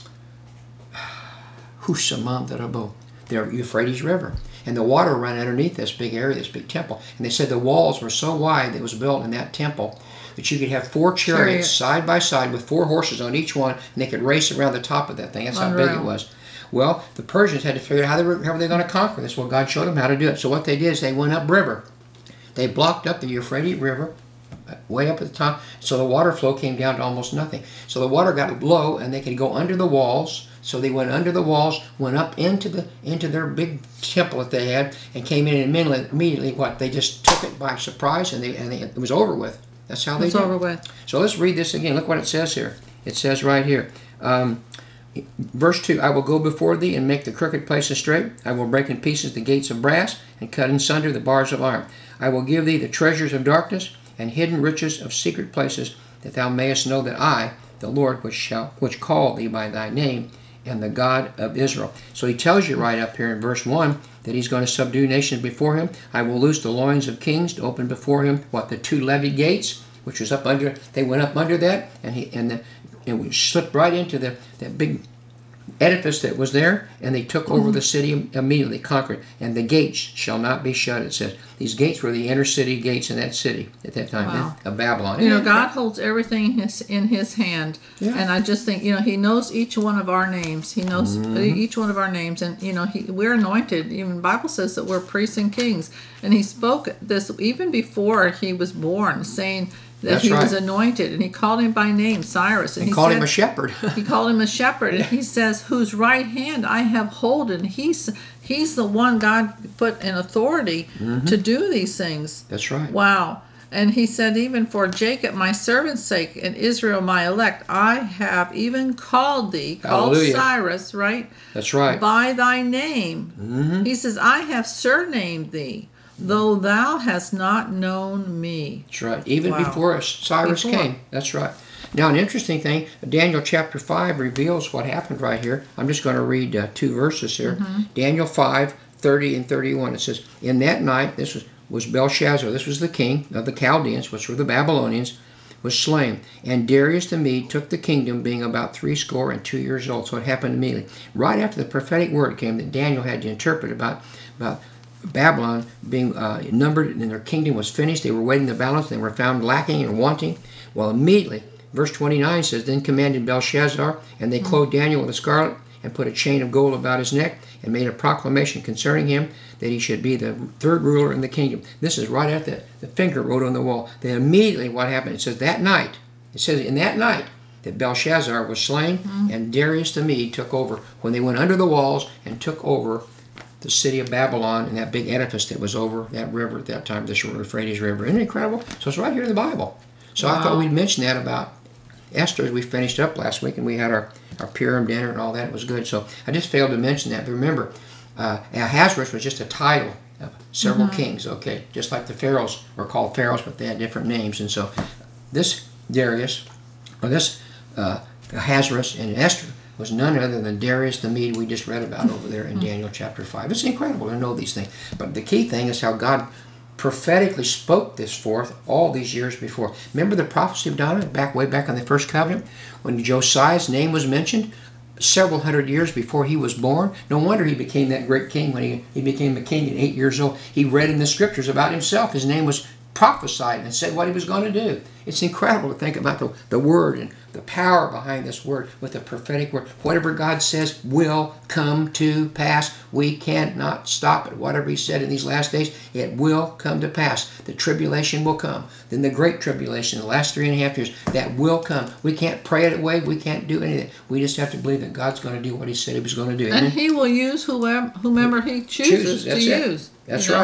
Husamandarabo, the Euphrates River. And the water ran underneath this big area, this big temple. And they said the walls were so wide that it was built in that temple that you could have four chariots Chariot. side by side with four horses on each one, and they could race around the top of that thing. That's how big it Unreal. was. Well, the Persians had to figure out how they were, how were they going to conquer this. Well, God showed them how to do it. So what they did is they went upriver. They blocked up the Euphrates River uh, way up at the top, so the water flow came down to almost nothing. So the water got low, and they could go under the walls. So they went under the walls, went up into the into their big temple that they had, and came in and immediately, immediately what? They just took it by surprise, and they and they, it was over with. That's how they It's did over it. with. So let's read this again. Look what it says here. It says right here. Um, Verse two, I will go before thee and make the crooked places straight. I will break in pieces the gates of brass and cut in sunder the bars of iron. I will give thee the treasures of darkness and hidden riches of secret places, that thou mayest know that I, the Lord, which shall which call thee by thy name, am the God of Israel. So he tells you right up here in verse one that he's going to subdue nations before him. I will loose the loins of kings to open before him, what, the two levee gates, which was up under, they went up under that, and he and the and we slipped right into the that big edifice that was there, and they took over the city immediately, conquered. And the gates shall not be shut, it says. These gates were the inner city gates in that city at that time, Wow. of Babylon. You know, God holds everything in his, in his hand. Yeah. And I just think, you know, he knows each one of our names. He knows Mm-hmm. each one of our names. And, you know, he, we're anointed. Even the Bible says that we're priests and kings. And he spoke this even before he was born, saying that That's he was right. anointed. And he called him by name, Cyrus. And He he called said, him a shepherd. He called him a shepherd, and he says, "Whose right hand I have holden." He's he's the one God put in authority to do these things. That's right. Wow. And he said, even for Jacob, my servant's sake, and Israel, my elect, I have even called thee, called Hallelujah. Cyrus, right? That's right. By thy name. Mm-hmm. He says, I have surnamed thee, though thou hast not known me. That's right. Even Wow. before Cyrus Before. came. That's right. Now, an interesting thing, Daniel chapter five reveals what happened right here. I'm just going to read uh, two verses here. Mm-hmm. Daniel five, thirty and thirty-one. It says, in that night, this was, was Belshazzar, this was the king of the Chaldeans, which were the Babylonians, was slain. And Darius the Mede took the kingdom, being about threescore and two years old. So it happened immediately. Right after the prophetic word came that Daniel had to interpret about, about Babylon being uh, numbered and their kingdom was finished. They were waiting the balance. They were found lacking and wanting. Well, immediately, verse twenty-nine says, then commanded Belshazzar, and they clothed Daniel with a scarlet and put a chain of gold about his neck and made a proclamation concerning him that he should be the third ruler in the kingdom. This is right at the, the finger wrote on the wall. Then immediately what happened? It says that night, it says in that night that Belshazzar was slain and Darius the Mede took over when they went under the walls and took over the city of Babylon and that big edifice that was over that river at that time, the Euphrates River. Isn't it incredible? So it's right here in the Bible. So I thought Wow. we'd mention that about Esther as we finished up last week and we had our, our Purim dinner and all that. It was good. So I just failed to mention that. But remember, uh, Ahasuerus was just a title of several kings, okay? Just like the pharaohs were called pharaohs, but they had different names. And so this Darius, or this uh, Ahasuerus and Esther was none other than Darius the Mede we just read about over there in Daniel chapter five. It's incredible to know these things. But the key thing is how God prophetically spoke this forth all these years before. Remember the prophecy of Donna back way back on the first covenant when Josiah's name was mentioned several hundred years before he was born? No wonder he became that great king when he, he became a king at eight years old. He read in the scriptures about himself. His name was prophesied and said what he was going to do. It's incredible to think about the, the word and the power behind this word with the prophetic word. Whatever God says will come to pass. We cannot stop it. Whatever he said in these last days, it will come to pass. The tribulation will come. Then the great tribulation, the last three and a half years, that will come. We can't pray it away. We can't do anything. We just have to believe that God's going to do what he said he was going to do. And Amen? he will use whoever, whomever he chooses, Chooses, that's to it. use. That's you know? right.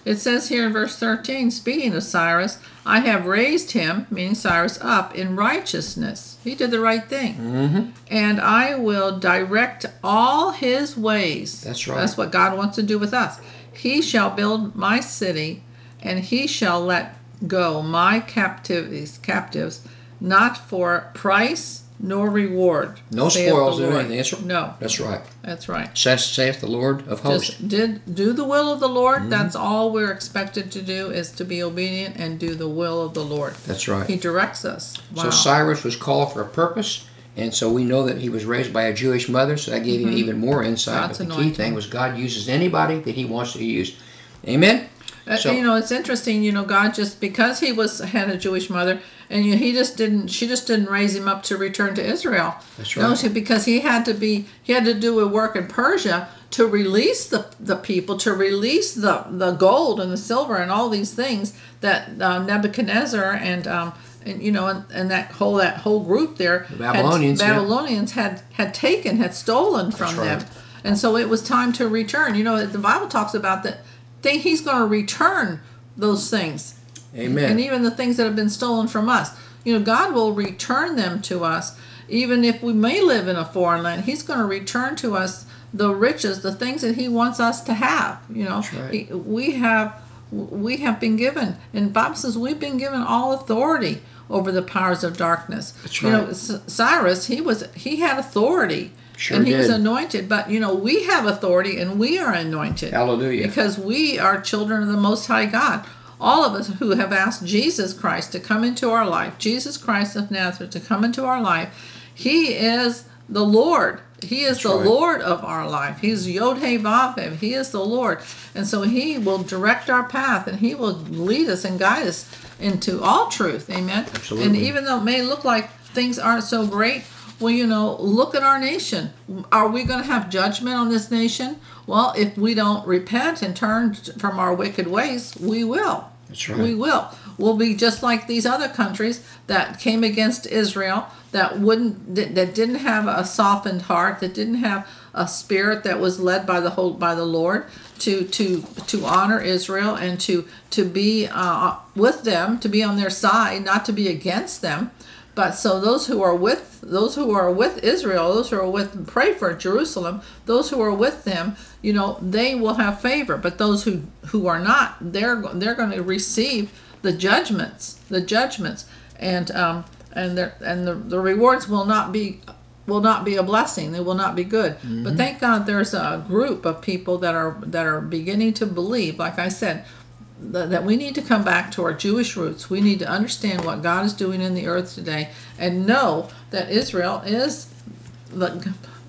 It says here in verse thirteen, speaking of Cyrus, I have raised him, meaning Cyrus, up in righteousness. He did the right thing. Mm-hmm. And I will direct all his ways. That's right. That's what God wants to do with us. He shall build my city, and he shall let go my captives, captives, not for price nor reward. No saith spoils the or Lord. anything. That's, No, that's right. that's right. Says, saith the Lord of hosts. Just did do the will of the Lord. Mm-hmm. That's all we're expected to do, is to be obedient and do the will of the Lord. That's right. He directs us. Wow. So Cyrus was called for a purpose, and so we know that he was raised by a Jewish mother, so that gave him even more insight. Mm-hmm. God's but the anointing. key thing was God uses anybody that he wants to use. Amen? Uh, So- you know, it's interesting. You know, God just because he was had a Jewish mother, and you know, he just didn't. She just didn't raise him up to return to Israel. That's No, right. she, because he had to be. He had to do a work in Persia to release the the people, to release the the gold and the silver and all these things that uh, Nebuchadnezzar and. Um, and you know, and, and that whole that whole group there, The Babylonians, had, yeah. Babylonians had had taken, had stolen from right. them, and so it was time to return. You know, the Bible talks about that. Think he's going to return those things. Amen. And even the things that have been stolen from us. You know, God will return them to us. Even if we may live in a foreign land, he's going to return to us the riches, the things that he wants us to have. You know, That's right. He- we have we have been given, and Bob says we've been given all authority over the powers of darkness. That's You know, right. C- Cyrus, he was he had authority. Sure and he was did. anointed, but you know, we have authority and we are anointed. Hallelujah. Because we are children of the Most High God. All of us who have asked Jesus Christ to come into our life, Jesus Christ of Nazareth to come into our life, he is the Lord. He is That's the right. Lord of our life. He's Yod-Heh-Vav-Heh. He is the Lord. And so he will direct our path and he will lead us and guide us into all truth. Amen. Absolutely. And even though it may look like things aren't so great, well, you know, look at our nation. Are we going to have judgment on this nation? Well, if we don't repent and turn from our wicked ways, we will. That's right. We will. We'll be just like these other countries that came against Israel, that wouldn't, that that didn't have a softened heart, that didn't have a spirit that was led by the whole by the Lord to to to honor Israel and to to be uh, with them, to be on their side, not to be against them. But so those who are with those who are with Israel, those who are with pray for Jerusalem, those who are with them, you know, they will have favor. But those who who are not, they're they're going to receive the judgments, the judgments, and um and their and the, the rewards will not be will not be a blessing. They will not be good. Mm-hmm. But thank God there's a group of people that are that are beginning to believe, like I said, th- that we need to come back to our Jewish roots. We need to understand what God is doing in the earth today and know that Israel is the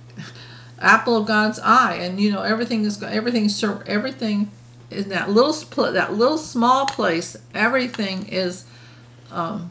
apple of God's eye, and you know everything is everything everything in that little split that little small place. Everything is um,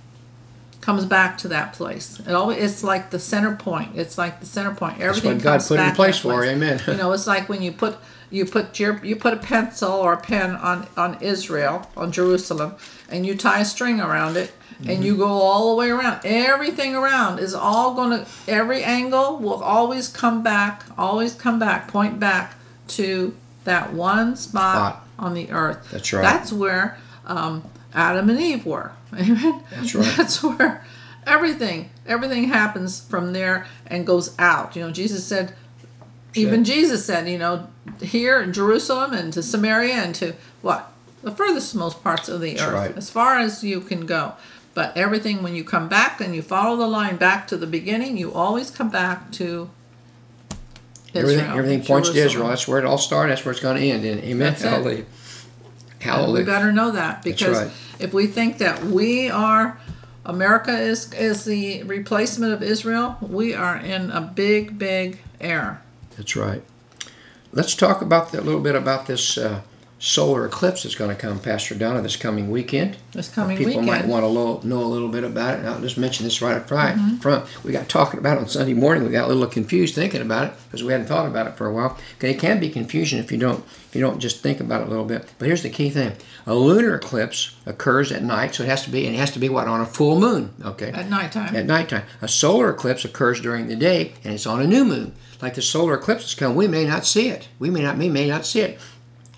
comes back to that place. It always it's like the center point. It's like the center point. Everything what God comes put in back to place that for, amen. You know, it's like when you put you put your you put a pencil or a pen on on Israel, on Jerusalem, and you tie a string around it. And you go all the way around. Everything around is all going to, every angle will always come back, always come back, point back to that one spot, Spot. on the earth. That's right. That's where um, Adam and Eve were. Amen. That's right. That's where everything, everything happens from there and goes out. You know, Jesus said, even Jesus said, you know, here in Jerusalem and to Samaria and to what? The furthest most parts of the That's earth, right. as far as you can go. But everything, when you come back and you follow the line back to the beginning, you always come back to Israel. Everything, everything points to Jerusalem. Israel. That's where it all started. That's where it's going to end. And amen. That's it. Hallelujah. And Hallelujah. we better know that, because right. if we think that we are, America is is the replacement of Israel, we are in a big, big error. That's right. Let's talk about the, a little bit about this uh, solar eclipse that's going to come, Pastor Donna, this coming weekend. This coming People weekend. might want to lo- know a little bit about it. I'll just mention this right up front. Mm-hmm. front. We got talking about it on Sunday morning. We got a little confused thinking about it because we hadn't thought about it for a while. Okay, it can be confusion if you don't if you don't just think about it a little bit. But here's the key thing: a lunar eclipse occurs at night, so it has to be and it has to be what on a full moon. Okay, At nighttime. at nighttime. A solar eclipse occurs during the day, and it's on a new moon. Like the solar eclipses come, we may not see it. We may not, we may not see it.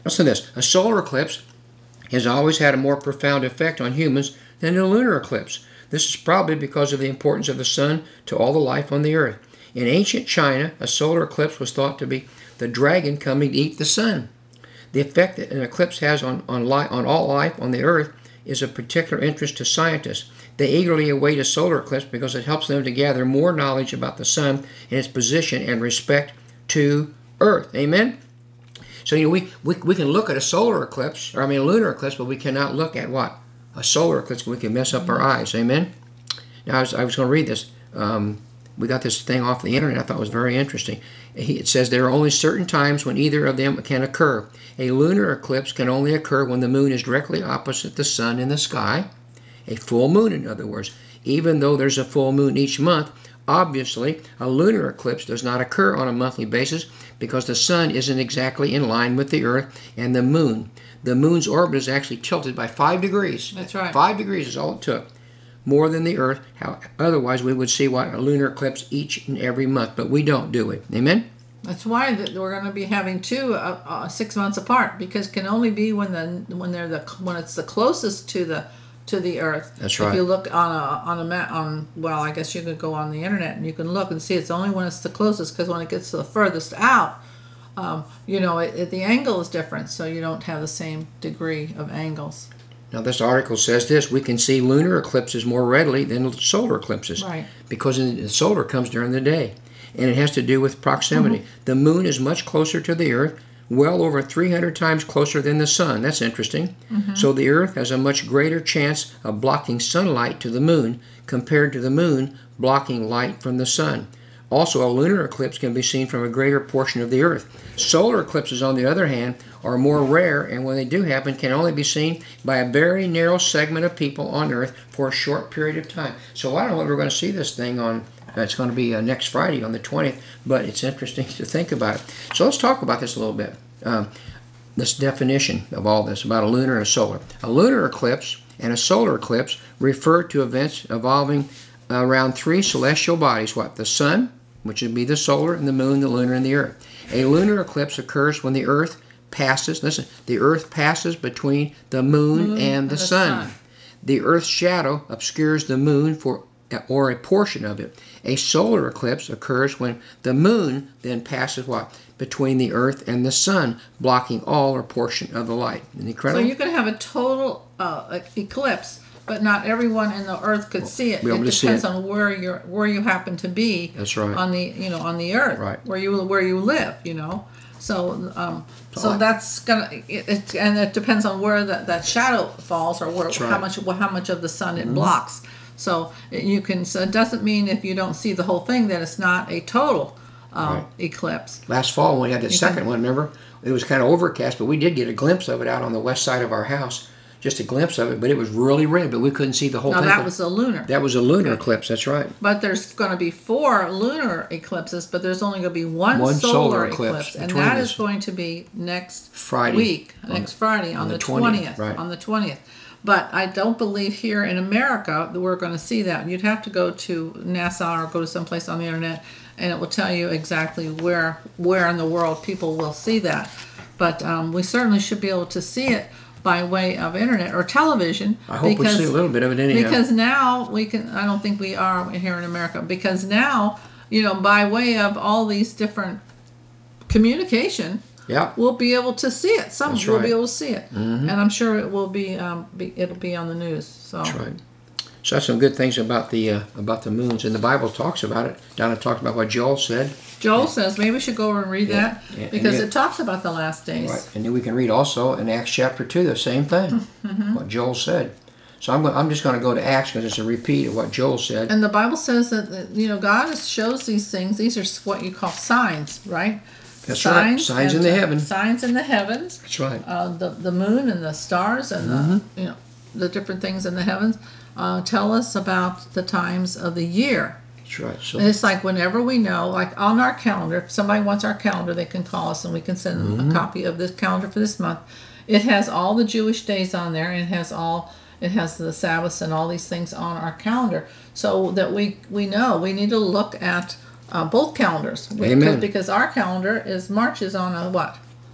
Listen to this. A solar eclipse has always had a more profound effect on humans than a lunar eclipse. This is probably because of the importance of the sun to all the life on the earth. In ancient China, a solar eclipse was thought to be the dragon coming to eat the sun. The effect that an eclipse has on, on, li- on all life on the earth is of particular interest to scientists. They eagerly await a solar eclipse because it helps them to gather more knowledge about the sun and its position and respect to Earth. Amen? So, you know, we, we, we can look at a solar eclipse, or I mean a lunar eclipse, but we cannot look at what? A solar eclipse. We can mess up our eyes. Amen? Now, I was, I was going to read this. Um, we got this thing off the internet I thought was very interesting. It says there are only certain times when either of them can occur. A lunar eclipse can only occur when the moon is directly opposite the sun in the sky. A full moon, in other words. Even though there's a full moon each month, obviously a lunar eclipse does not occur on a monthly basis because the sun isn't exactly in line with the earth and the moon. The moon's orbit is actually tilted by five degrees. That's right. Five degrees is all it took. More than the earth. How, otherwise, we would see what a lunar eclipse each and every month, but we don't, do we? Amen? That's why that we're going to be having two uh, uh, six months apart, because it can only be when the when they're the when it's the closest to the to the earth. That's right. If you look on a on a map on well, I guess you could go on the internet and you can look and see it's only when it's the closest, because when it gets to the furthest out, um, you know, it, it, the angle is different, so you don't have the same degree of angles. Now, this article says this: we can see lunar eclipses more readily than solar eclipses, Right. because the solar comes during the day, and it has to do with proximity. Mm-hmm. The moon is much closer to the earth, well over three hundred times closer than the sun. That's interesting. Mm-hmm. So the earth has a much greater chance of blocking sunlight to the moon compared to the moon blocking light from the sun. Also, a lunar eclipse can be seen from a greater portion of the earth. Solar eclipses, on the other hand, are more rare, and when they do happen, can only be seen by a very narrow segment of people on earth for a short period of time. So I don't know whether we're going to see this thing on, uh, it's going to be uh, next Friday on the twentieth, but it's interesting to think about it. So let's talk about this a little bit. Um, this definition of all this, about a lunar and a solar. A lunar eclipse and a solar eclipse refer to events involving around three celestial bodies. What? The sun, which would be the solar, and the moon, the lunar, and the earth. A lunar eclipse occurs when the earth passes, listen, the earth passes between the moon, moon and the, and the sun. sun. The earth's shadow obscures the moon for or a portion of it. A solar eclipse occurs when the moon then passes what? Between the earth and the sun, blocking all or portion of the light. Isn't it incredible? So you can have a total uh, eclipse, but not everyone in the earth could see it. Be able it to see depends it. on where you're where you happen to be. That's right. On the you know on the earth, right. where you where you live, you know. So um, so right. that's gonna it, it, and it depends on where that, that shadow falls, or where right. how much how much of the sun it mm-hmm. blocks. So you can. So it doesn't mean if you don't see the whole thing that it's not a total um, right. eclipse. Last fall when we had the you second can, one, remember? It was kind of overcast, but we did get a glimpse of it out on the west side of our house. Just a glimpse of it, but it was really red, but we couldn't see the whole no, thing. that was a lunar. That was a lunar eclipse, that's right. But there's going to be four lunar eclipses, but there's only going to be one, one solar, solar eclipse, eclipse and between that us. is going to be next Friday. week, On next the- Friday on, on the the twentieth, twentieth. right. On the twentieth. But I don't believe here in America that we're going to see that. You'd have to go to NASA or go to someplace on the internet, and it will tell you exactly where where in the world people will see that. But um, we certainly should be able to see it by way of internet or television. I hope because, we see a little bit of it anyhow. Because now we can, I don't think we are here in America, because now, you know, by way of all these different communication, yeah. we'll be able to see it. Some That's we'll right. be able to see it. Mm-hmm. And I'm sure it will be, um, be, it'll be on the news. So. That's right. So that's some good things about the uh, about the moons, and the Bible talks about it. Donna talked about what Joel said. Joel says maybe we should go over and read Yeah. that, Yeah. because And it talks about the last days. Right. And then we can read also in Acts chapter two the same thing, Mm-hmm. what Joel said. So I'm, go- I'm just going to go to Acts because it's a repeat of what Joel said. And the Bible says that, that, you know, God is- shows these things. These are what you call signs, right? That's right. Signs in and, the uh, heavens. Signs in the heavens. That's right. Uh, the the moon and the stars and Mm-hmm. the you know the different things in the heavens uh, tell us about the times of the year. That's right. So And it's like whenever we know, like on our calendar, if somebody wants our calendar, they can call us and we can send them Mm-hmm. a copy of this calendar for this month. It has all the Jewish days on there, and it has all it has the Sabbaths and all these things on our calendar, so that we we know we need to look at uh, both calendars. We- Amen. Because our calendar is March is on a what?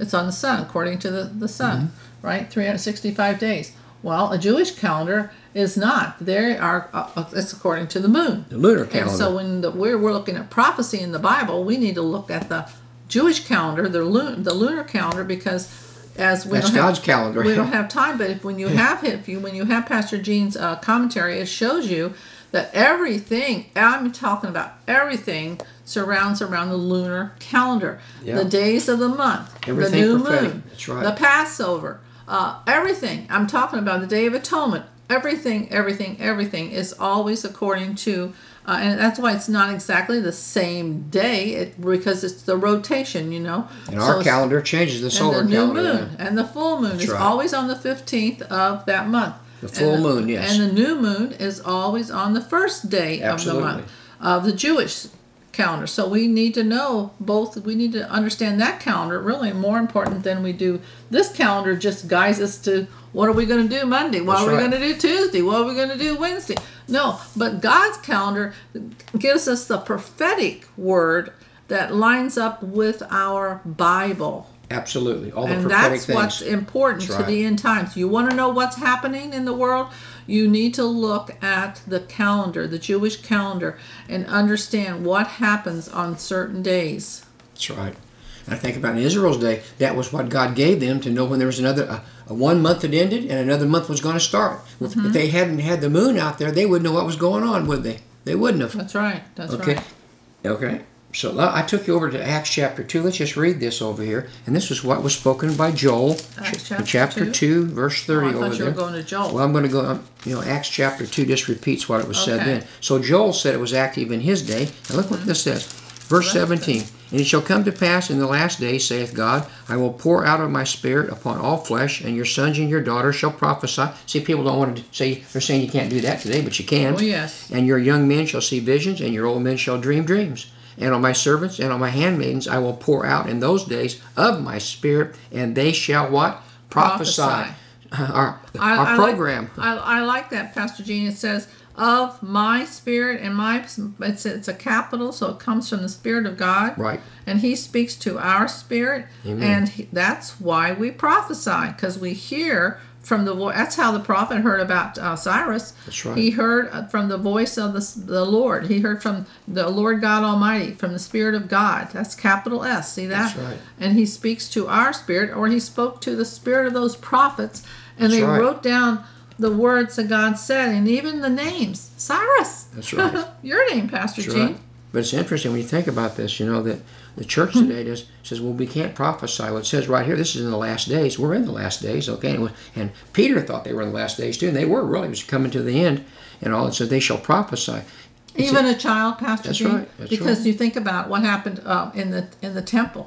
It's on the sun, according to the, the sun, Mm-hmm. right? three hundred sixty-five days. Well, a Jewish calendar is not. They are, uh, it's according to the moon. The lunar calendar. And so when the, we're, we're looking at prophecy in the Bible, we need to look at the Jewish calendar, the, lun, the lunar calendar, because as we That's don't God's have, calendar. we don't have time. But if, when you have if you when you have Pastor Gene's uh, commentary, it shows you that everything I'm talking about, everything surrounds around the lunar calendar. Yeah. The days of the month, Everything the new prophetic. moon, That's right. the Passover, uh, everything. I'm talking about the Day of Atonement. Everything, everything, everything is always according to, uh, and that's why it's not exactly the same day, it, because it's the rotation, you know. And So our it's- calendar changes the solar and the new calendar. moon and the full moon That's is right. always on the fifteenth of that month. The full And moon, yes. And the new moon is always on the first day Absolutely. of the month of the Jewish calendar. So we need to know both. We need to understand that calendar, really more important than we do. This calendar just guides us to what are we going to do Monday? What That's are we right. going to do Tuesday? What are we going to do Wednesday? No, but God's calendar gives us the prophetic word that lines up with our Bible. Absolutely. All the And prophetic that's things. what's important That's to right. the end times. You want to know what's happening in the world? You need to look at the calendar, the Jewish calendar, and understand what happens on certain days. That's right. And I think about in Israel's day, that was what God gave them to know when there was another a, a one month that ended and another month was going to start. If, Mm-hmm. if they hadn't had the moon out there, they wouldn't know what was going on, would they? They wouldn't have. That's right. That's Okay. right. Okay. So uh, I took you over to Acts chapter two. Let's just read this over here. And this is what was spoken by Joel. Acts ch- chapter chapter two? two, verse thirty Oh, I over thought you there. were going to Joel. Well, I'm going to go, um, you know, Acts chapter two just repeats what it was said Okay. then. So Joel said it was active in his day. And look what this says. Verse Well, that's seventeen. And it shall come to pass in the last days, saith God, I will pour out of my spirit upon all flesh, and your sons and your daughters shall prophesy. See, people don't want to say, they're saying you can't do that today, but you can. Oh, yes. And your young men shall see visions, and your old men shall dream dreams. And on my servants and on my handmaidens I will pour out in those days of my spirit, and they shall what? Prophesy. Prophesy. Our, I- our I program. Like, I, I like that, Pastor Gene. It says, of my spirit, and my, it's, it's a capital, so it comes from the Spirit of God. Right. And He speaks to our spirit, Amen. and he, that's why we prophesy, because we hear from the voice. That's how the prophet heard about uh, Cyrus. That's right. He heard uh, from the voice of the, the Lord. He heard from the Lord God Almighty, from the Spirit of God. That's capital S. See that? That's right. And He speaks to our spirit, or He spoke to the spirit of those prophets, and That's they right. wrote down the words that God said, and even the names. Cyrus. That's right. Your name, Pastor That's Gene. right. But it's interesting when you think about this, you know, that the church today does says, well, we can't prophesy. Well, it says right here, this is in the last days. We're in the last days, okay? And, it was, and Peter thought they were in the last days too, and they were really. It was coming to the end, and all. It said they shall prophesy. It's Even a child, Pastor That's Gene. right, that's because right. you think about what happened uh, in the in the temple.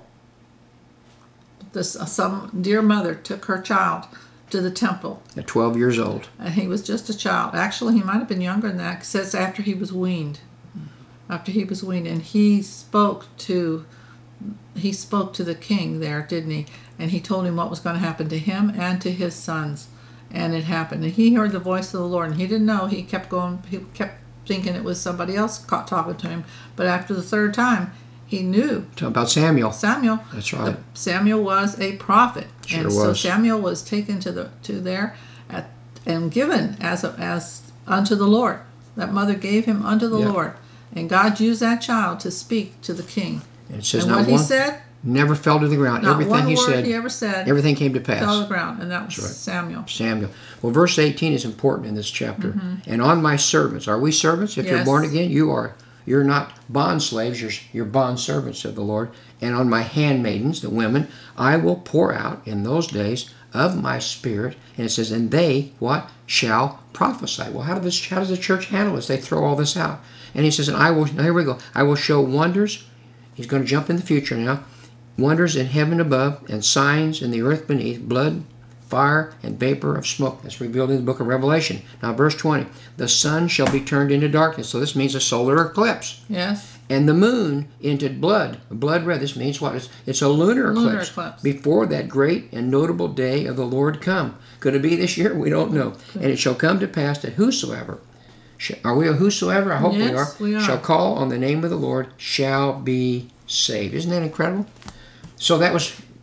This uh, some dear mother took her child to the temple, at twelve years old. and he was just a child. Actually, he might have been younger than that. It says after he was weaned, after he was weaned, and he spoke to he spoke to the king there, didn't he? And he told him what was going to happen to him and to his sons, and it happened. And he heard the voice of the Lord, and he didn't know. He kept going. He kept thinking it was somebody else ca- talking to him. But after the third time, he knew Talk about Samuel. Samuel. That's right. Samuel was a prophet, Sure and so was. Samuel was taken to the to there, at, and given as a, as unto the Lord. That mother gave him unto the Yeah. Lord, and God used that child to speak to the king. And it says And not what one he said, never fell to the ground. not Everything one he word said, he ever said, everything came to pass. fell to the ground, and that was That's right. Samuel. Samuel. Well, verse eighteen is important in this chapter. And on my servants, are we servants? If you're Yes. born again, you are. You're not bond slaves, you're, you're bond servants of the Lord. And on my handmaidens, the women, I will pour out in those days of my spirit. And it says, and they, what? Shall prophesy. Well, how, do this, how does the church handle this? They throw all this out. And he says, and I will, now here we go, I will show wonders. He's going to jump in the future now. Wonders in heaven above, and signs in the earth beneath, blood, fire, and vapor of smoke. That's revealed in the book of Revelation. Now, verse twenty. The sun shall be turned into darkness. So this means a solar eclipse. Yes. And the moon into blood. Blood red. This means what? It's, it's a lunar eclipse. Lunar eclipse. Before that great and notable day of the Lord come. Could it be this year? We don't know. And it shall come to pass that whosoever, sh- are we a whosoever? I hope we, are, Yes, we are. shall call on the name of the Lord shall be saved. Isn't that incredible? So that was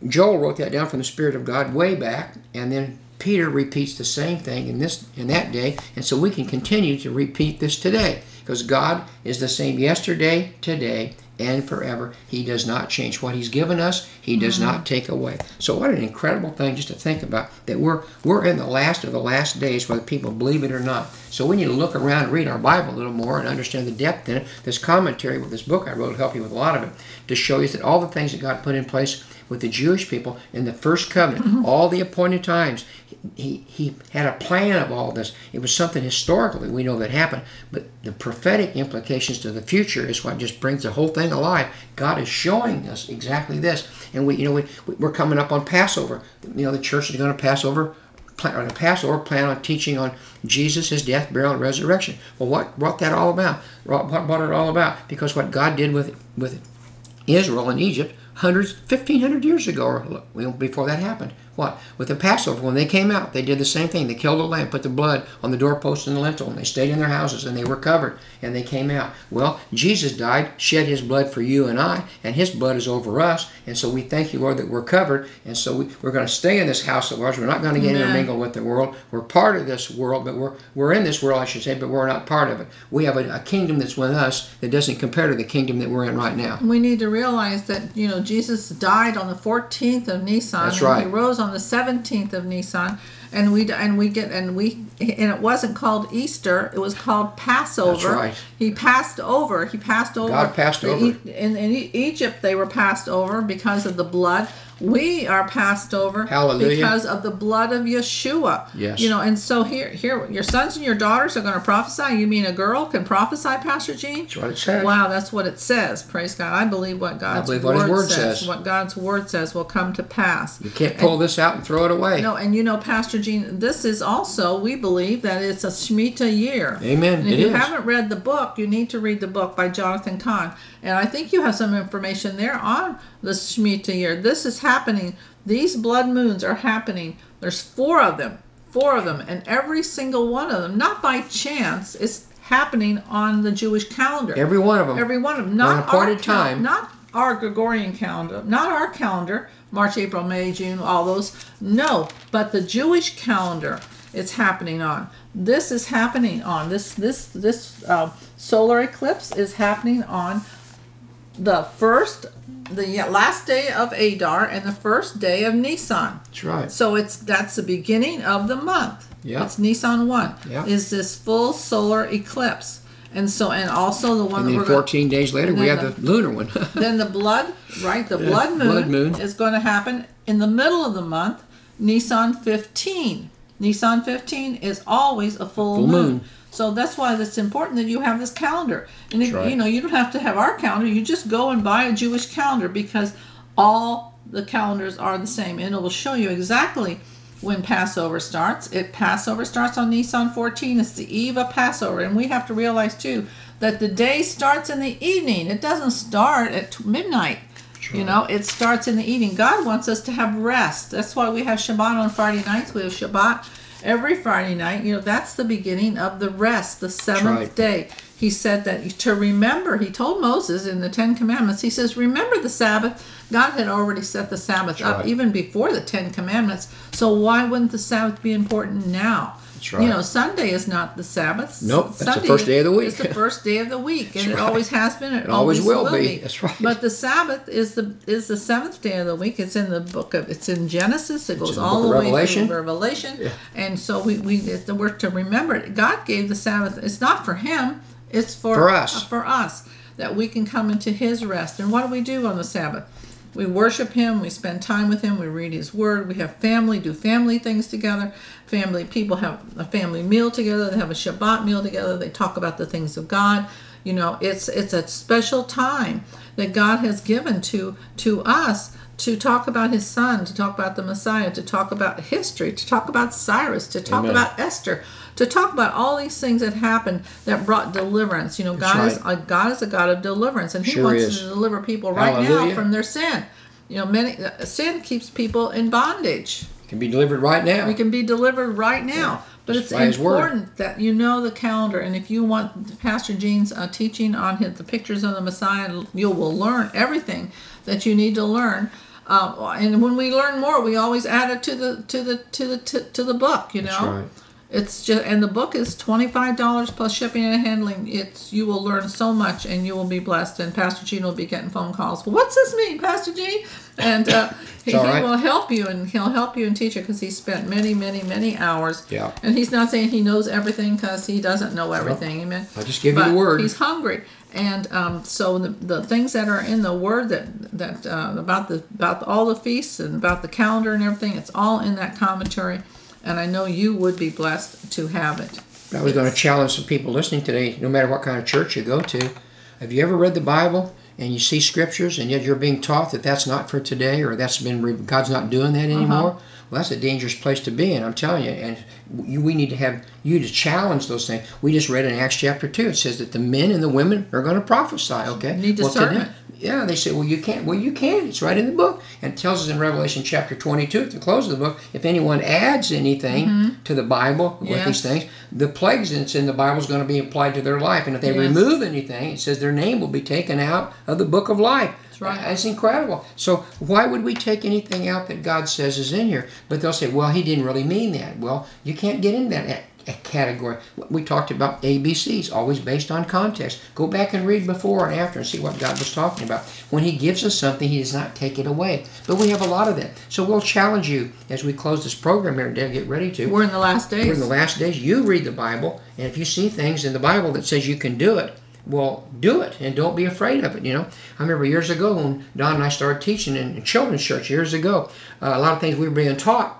Joel wrote that down from the Spirit of God way back, and then Peter repeats the same thing in this in that day, and so we can continue to repeat this today, because God is the same yesterday, today, and forever. He does not change. What He's given us, He does mm-hmm. not take away. So what an incredible thing just to think about, that we're we're in the last of the last days, whether people believe it or not. So we need to look around and read our Bible a little more and understand the depth in it. This commentary with this book I wrote will help you with a lot of it, to show you that all the things that God put in place with the Jewish people in the first covenant, mm-hmm. all the appointed times, he, he had a plan of all this. It was something historical that we know that happened, but the prophetic implications to the future is what just brings the whole thing alive. God is showing us exactly this. And we, you know, we, we're coming up on Passover. You know, the church is going to pass over, plan on a Passover, plan on teaching on Jesus, His death, burial, and resurrection. Well, what brought that all about? What brought it all about? Because what God did with with Israel in Egypt hundreds, fifteen hundred years ago, or before that happened. What? With the Passover, when they came out, they did the same thing. They killed a lamb, put the blood on the doorpost and the lintel, and they stayed in their houses, and they were covered, and they came out. Well, Jesus died, shed His blood for you and I, and His blood is over us, and so we thank you, Lord, that we're covered, and so we, we're going to stay in this house of ours. We're not going to get Amen. intermingled with the world. We're part of this world, but we're we're in this world, I should say, but we're not part of it. We have a, a kingdom that's with us that doesn't compare to the kingdom that we're in right now. We need to realize that, you know, Jesus died on the fourteenth of Nisan. That's and right. He rose on the seventeenth of Nisan, and we and we get and we and it wasn't called Easter; it was called Passover. That's right. He passed over. He passed over. God passed The over. E- in, in Egypt, they were passed over because of the blood. We are passed over Hallelujah. because of the blood of Yeshua. Yes. You know, and so here, here, your sons and your daughters are going to prophesy. You mean a girl can prophesy, Pastor Gene? That's what it says. Wow, that's what it says. Praise God. I believe what God's believe word, what His word says. says. What God's word says will come to pass. You can't pull And- this out and throw it away. No, and you know, Pastor Gene, this is also, we believe that it's a Shemitah year. Amen. And if It you is. haven't read the book, you need to read the book by Jonathan Kahn. And I think you have some information there on the Shemitah year. This is happening. These blood moons are happening. There's four of them. Four of them. And every single one of them, not by chance, is happening on the Jewish calendar. Every one of them. Every one of them. On Not an appointed our cal- time. Not our Gregorian calendar. Not our calendar. March, April, May, June, all those. No, but the Jewish calendar it's happening on. This is happening on. This this this uh, solar eclipse is happening on the first, the last day of Adar and the first day of Nisan. That's right. So it's that's the beginning of the month. Yeah. It's Nisan one. Yeah. Is this full solar eclipse. And so, and also the one And that then we're gonna- fourteen days later, and we then have the lunar one. then the blood, right? The Yeah, blood moon, blood moon. is going to happen in the middle of the month, Nisan fifteen. Nisan fifteen is always a full, Full moon. moon. So that's why it's important that you have this calendar. And if, That's right. you know, you don't have to have our calendar. You just go and buy a Jewish calendar because all the calendars are the same, and it will show you exactly when Passover starts. It Passover starts on Nisan fourteen. It's the eve of Passover, and we have to realize too that the day starts in the evening. It doesn't start at midnight. You know, it starts in the evening. God wants us to have rest. That's why we have Shabbat on Friday nights. We have Shabbat every Friday night. You know, that's the beginning of the rest, the seventh right. day. He said that to remember, he told Moses in the Ten Commandments, he says, remember the Sabbath. God had already set the Sabbath That's up right. even before the Ten Commandments. So why wouldn't the Sabbath be important now? That's right. You know, Sunday is not the Sabbath. Nope, that's the Sunday first day of the week. It's the first day of the week, and it right. always has been. It, It always always, will be. That's right. But the Sabbath is the is the seventh day of the week. It's in the book of it's in Genesis. It goes in the all book the of way Revelation. through Revelation, and so we we it's the we're to remember it. God gave the Sabbath. It's not for Him. It's for For us. uh, for us that we can come into His rest. And what do we do on the Sabbath? We worship Him. We spend time with Him. We read His Word. We have family, do family things together. Family people have a family meal together. They have a Shabbat meal together. They talk about the things of God. You know, it's it's a special time that God has given to to us to talk about His Son, to talk about the Messiah, to talk about history, to talk about Cyrus, to talk Amen. about Esther, to talk about all these things that happened that brought deliverance. You know, That's God is right. a God is a God of deliverance, and He Sure wants is. to deliver people right now Hallelujah. from their sin. You know, many uh, sin keeps people in bondage. Can be delivered right now. We can be delivered right now. But Just it's by His word. important that you know the calendar. And if you want Pastor Gene's uh, teaching on his, the pictures of the Messiah, you will learn everything that you need to learn Uh, and when we learn more, we always add it to the to the to the to, to the book. You know, That's right. it's just, and the book is twenty five dollars plus shipping and handling. It's you will learn so much, and you will be blessed. And Pastor Gene will be getting phone calls. Well, what's this mean, Pastor Gene? And uh, he, he all right. will help you, and he'll help you and teach it because he spent many, many, many hours. Yeah. And he's not saying he knows everything because he doesn't know everything. Amen. I just give you But the word. He's hungry, and um, so the, the things that are in the word that that uh, about the about all the feasts and about the calendar and everything, it's all in that commentary, and I know you would be blessed to have it. I was going to challenge some people listening today, no matter what kind of church you go to. Have you ever read the Bible and you see scriptures and yet you're being taught that that's not for today, or that's been God's not doing that anymore? Uh-huh. Well, that's a dangerous place to be in, I'm telling you. And you, we need to have you to challenge those things. We just read in Acts chapter two, it says that the men and the women are going to prophesy, okay? Need discernment. Well, yeah, they say, well, you can't. Well, you can. It's right in the book. And it tells us in Revelation chapter twenty-two, at the close of the book, if anyone adds anything Mm-hmm. to the Bible with Yes. these things, the plagues that's in the Bible is going to be applied to their life. And if they Yes. remove anything, it says their name will be taken out of the book of life. That's right. That's incredible. So why would we take anything out that God says is in here? But they'll say, well, he didn't really mean that. Well, you can't get in that category. We talked about A B Cs, always based on context. Go back and read before and after and see what God was talking about. When he gives us something, he does not take it away. But we have a lot of that. So we'll challenge you as we close this program here today, get ready to. We're in the last days. We're in the last days. You read the Bible, and if you see things in the Bible that says you can do it, well, do it, and don't be afraid of it, you know. I remember years ago when Don and I started teaching in children's church years ago, uh, a lot of things we were being taught,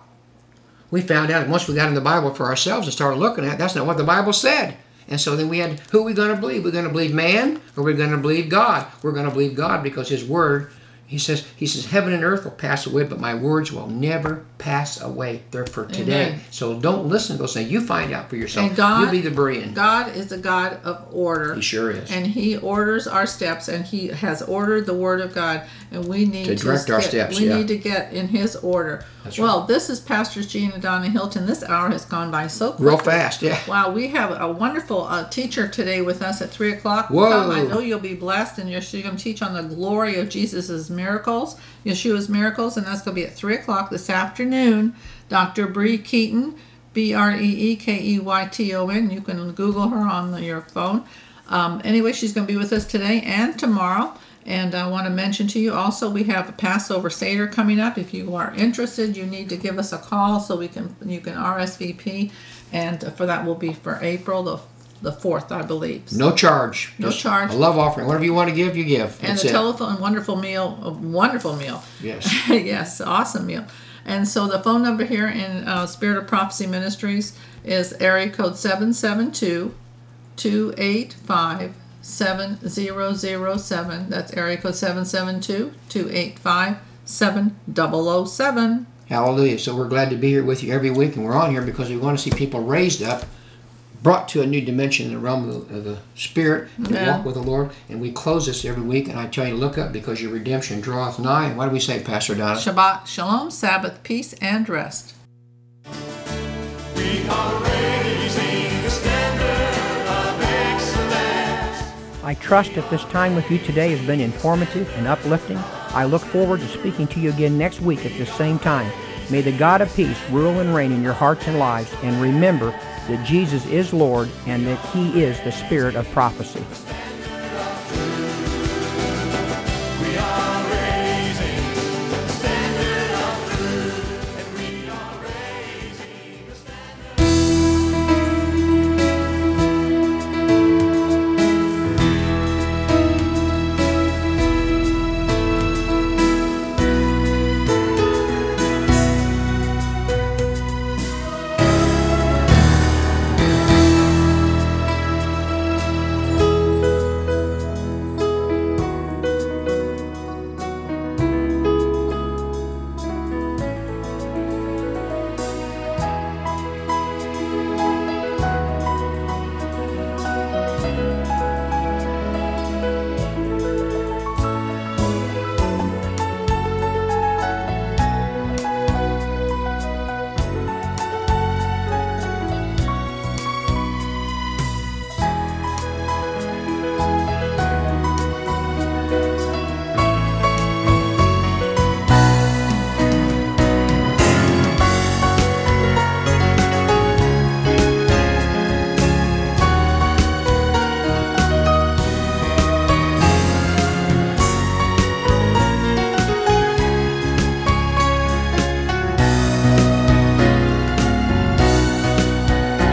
we found out once we got in the Bible for ourselves and started looking at it, that's not what the Bible said. And so then we had, who are we going to believe? We're going to believe man, or we're going to believe God? We're going to believe God because his word, he says, he says, heaven and earth will pass away, but my words will never pass away. They're for today. Amen. So don't listen to those things. You find out for yourself. And God, You'll be the Berean. God is a God of order. He sure is. And he orders our steps, and he has ordered the word of God, and we need To to, direct our get- steps, we yeah. need to get in his order. That's well, this is Pastors Gene and Donna Hilton. This hour has gone by so quickly. Real fast, yeah. Wow, we have a wonderful uh, teacher today with us at three o'clock. Whoa. Come, I know you'll be blessed, and you're, she's going to teach on the glory of Jesus' miracles, Yeshua's miracles, and that's going to be at three o'clock this afternoon. Doctor Bree Keaton, B R E E K E Y T O N. You can Google her on your phone. Um, anyway, she's going to be with us today and tomorrow. And I want to mention to you also, we have a Passover Seder coming up. If you are interested, you need to give us a call so we can you can R S V P. And for that will be for April the the fourth, I believe. No charge. No Just charge. A love offering. Whatever you want to give, you give. And That's a it. telephone wonderful meal, a wonderful meal. Yes. Yes, awesome meal. And so the phone number here in uh, Spirit of Prophecy Ministries is area code seven seven two, two eight five, seven zero zero seven. That's area code seven seven two, two eight five, seven zero zero seven. Hallelujah. So we're glad to be here with you every week, and we're on here because we want to see people raised up, brought to a new dimension in the realm of the, of the Spirit, to Yeah. walk with the Lord. And we close this every week, and I tell you, look up because your redemption draweth nigh. And what do we say, Pastor Donna? Shabbat, Shalom, Sabbath, peace, and rest. We are raising the standard of excellence. I trust that this time with you today has been informative and uplifting. I look forward to speaking to you again next week at this same time. May the God of peace rule and reign in your hearts and lives, and remember that Jesus is Lord and that He is the Spirit of prophecy.